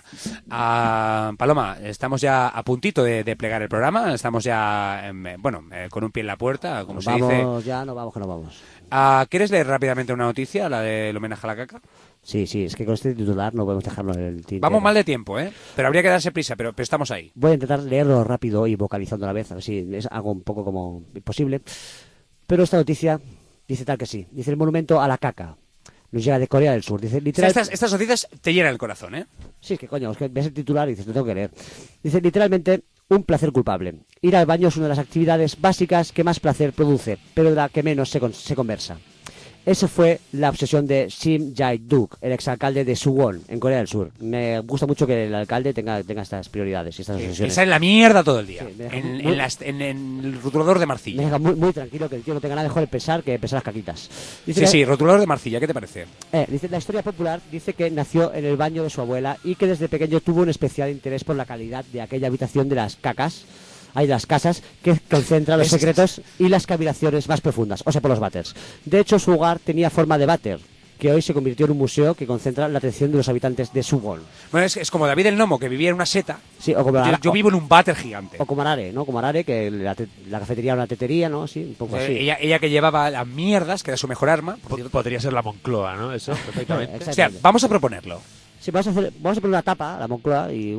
Paloma, estamos ya a puntito de plegar el programa, estamos ya, con un pie en la puerta, como se dice. Vamos, ya no vamos, que no vamos. ¿Quieres leer rápidamente una noticia, la del homenaje a la caca? Sí, es que con este titular no podemos dejarlo en el tintero. Vamos mal de tiempo, pero habría que darse prisa, pero estamos ahí. Voy a intentar leerlo rápido y vocalizando a la vez, a ver si es algo un poco como imposible. Pero esta noticia dice tal que sí. Dice: el monumento a la caca nos llega de Corea del Sur. Dice literal... O sea, estas noticias te llenan el corazón, ¿eh? Sí, es que coño, es que ves el titular y dices, lo tengo que leer. Dice literalmente: un placer culpable. Ir al baño es una de las actividades básicas que más placer produce, pero de la que menos se conversa. Esa fue la obsesión de Sim Jae-duk, el exalcalde de Suwon, en Corea del Sur. Me gusta mucho que el alcalde tenga estas prioridades y estas obsesiones. Esa es la mierda todo el día, Sí, en el rotulador de Marcilla. Me deja muy tranquilo que el tío no tenga nada mejor de pensar que pensar las caquitas. Dice Sí, rotulador de Marcilla, ¿qué te parece? Dice, la historia popular dice que nació en el baño de su abuela y que desde pequeño tuvo un especial interés por la calidad de aquella habitación de las cacas. Hay de las casas que concentra los secretos y las cavilaciones más profundas, o sea, por los váters. De hecho, su hogar tenía forma de váter, que hoy se convirtió en un museo que concentra la atención de los habitantes de Suwon. Bueno, es como David el Nomo, que vivía en una seta. Sí, o como yo vivo en un váter gigante. O como Arare, ¿no? Como Arare, que la cafetería era una tetería, ¿no? Sí, un poco así. Ella que llevaba las mierdas, que era su mejor arma. Podría ser la Moncloa, ¿no? Eso, perfectamente. O sea, vamos a proponerlo. Sí, vamos a poner una tapa, la Moncloa, y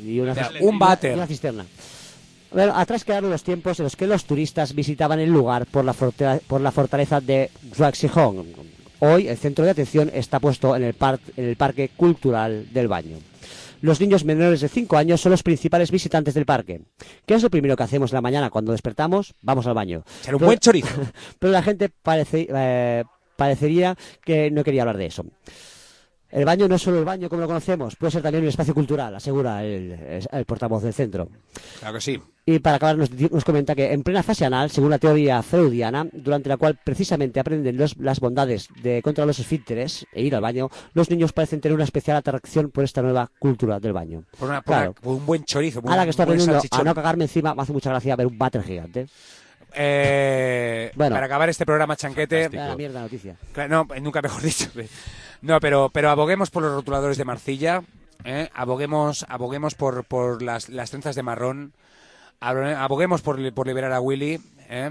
un váter. Y una cisterna. Bueno, atrás quedaron los tiempos en los que los turistas visitaban el lugar por la fortaleza de Gyeongsang. Hoy el centro de atención está puesto en el Parque Cultural del Baño. Los niños menores de 5 años son los principales visitantes del parque. ¿Qué es lo primero que hacemos en la mañana cuando despertamos? Vamos al baño. Ser un buen chorizo. Pero la gente parecería que no quería hablar de eso. El baño no es solo el baño como lo conocemos, puede ser también un espacio cultural, asegura el portavoz del centro. Claro que sí. Y para acabar nos comenta que en plena fase anal, según la teoría freudiana, durante la cual precisamente aprenden las bondades de controlar los esfínteres e ir al baño, los niños parecen tener una especial atracción por esta nueva cultura del baño. Por un buen chorizo. Ahora que estoy aprendiendo a no cagarme encima, me hace mucha gracia ver un váter gigante. Para acabar este programa, Chanquete... La mierda noticia. No, nunca mejor dicho. No, pero aboguemos por los rotuladores de Marcilla, aboguemos por las trenzas de marrón, aboguemos por liberar a Willy,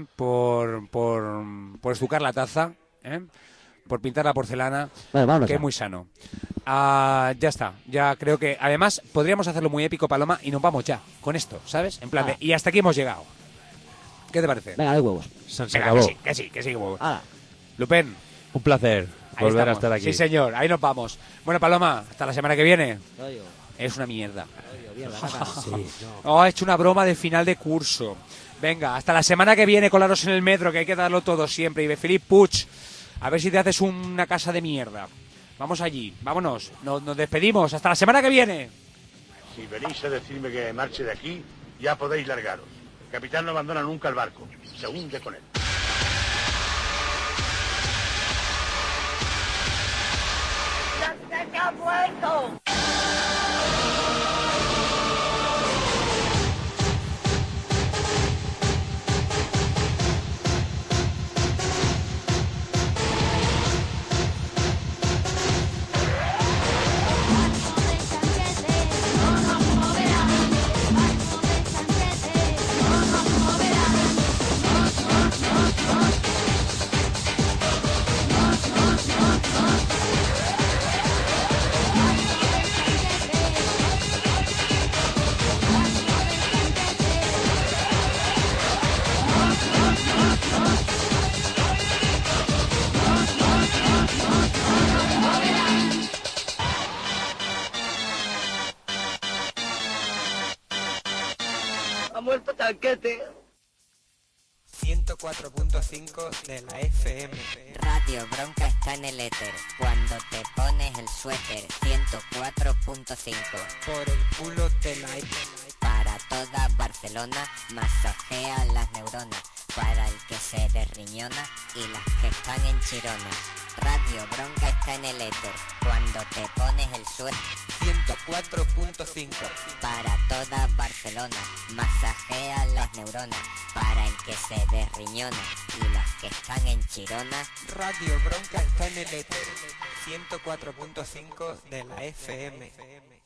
por estucar la taza, por pintar la porcelana, que es muy sano. Ya está, ya creo que además podríamos hacerlo muy épico, Paloma, y nos vamos ya con esto, ¿sabes? En plan de, y hasta aquí hemos llegado. ¿Qué te parece? Venga, de huevos. Se acabó. Que sí, huevos. Hala. Lupen. Un placer volver a estar aquí. Sí, señor, ahí nos vamos. Bueno, Paloma, hasta la semana que viene. Es una mierda. He hecho una broma de final de curso. Venga, hasta la semana que viene, colaros en el metro, que hay que darlo todo siempre. Y Felipe Puig, a ver si te haces una casa de mierda. Vamos allí, vámonos. Nos despedimos. Hasta la semana que viene. Si venís a decirme que marche de aquí, ya podéis largaros. El capitán no abandona nunca el barco. Se hunde con él. ¡Se ha muerto! tanquete. 104.5 de la FM. Radio Bronca está en el éter. Cuando te pones el suéter. 104.5. Por el culo te la Para toda Barcelona, masajea las neuronas. Para el que se derriñona y las que están en Chirona. Radio Bronca está en el éter. Cuando te pones el suéter. 104.5. Para toda Barcelona, masajea las neuronas. Para el que se derriñona y las que están en Chirona. Radio Bronca está en el éter. 104.5 de la FM.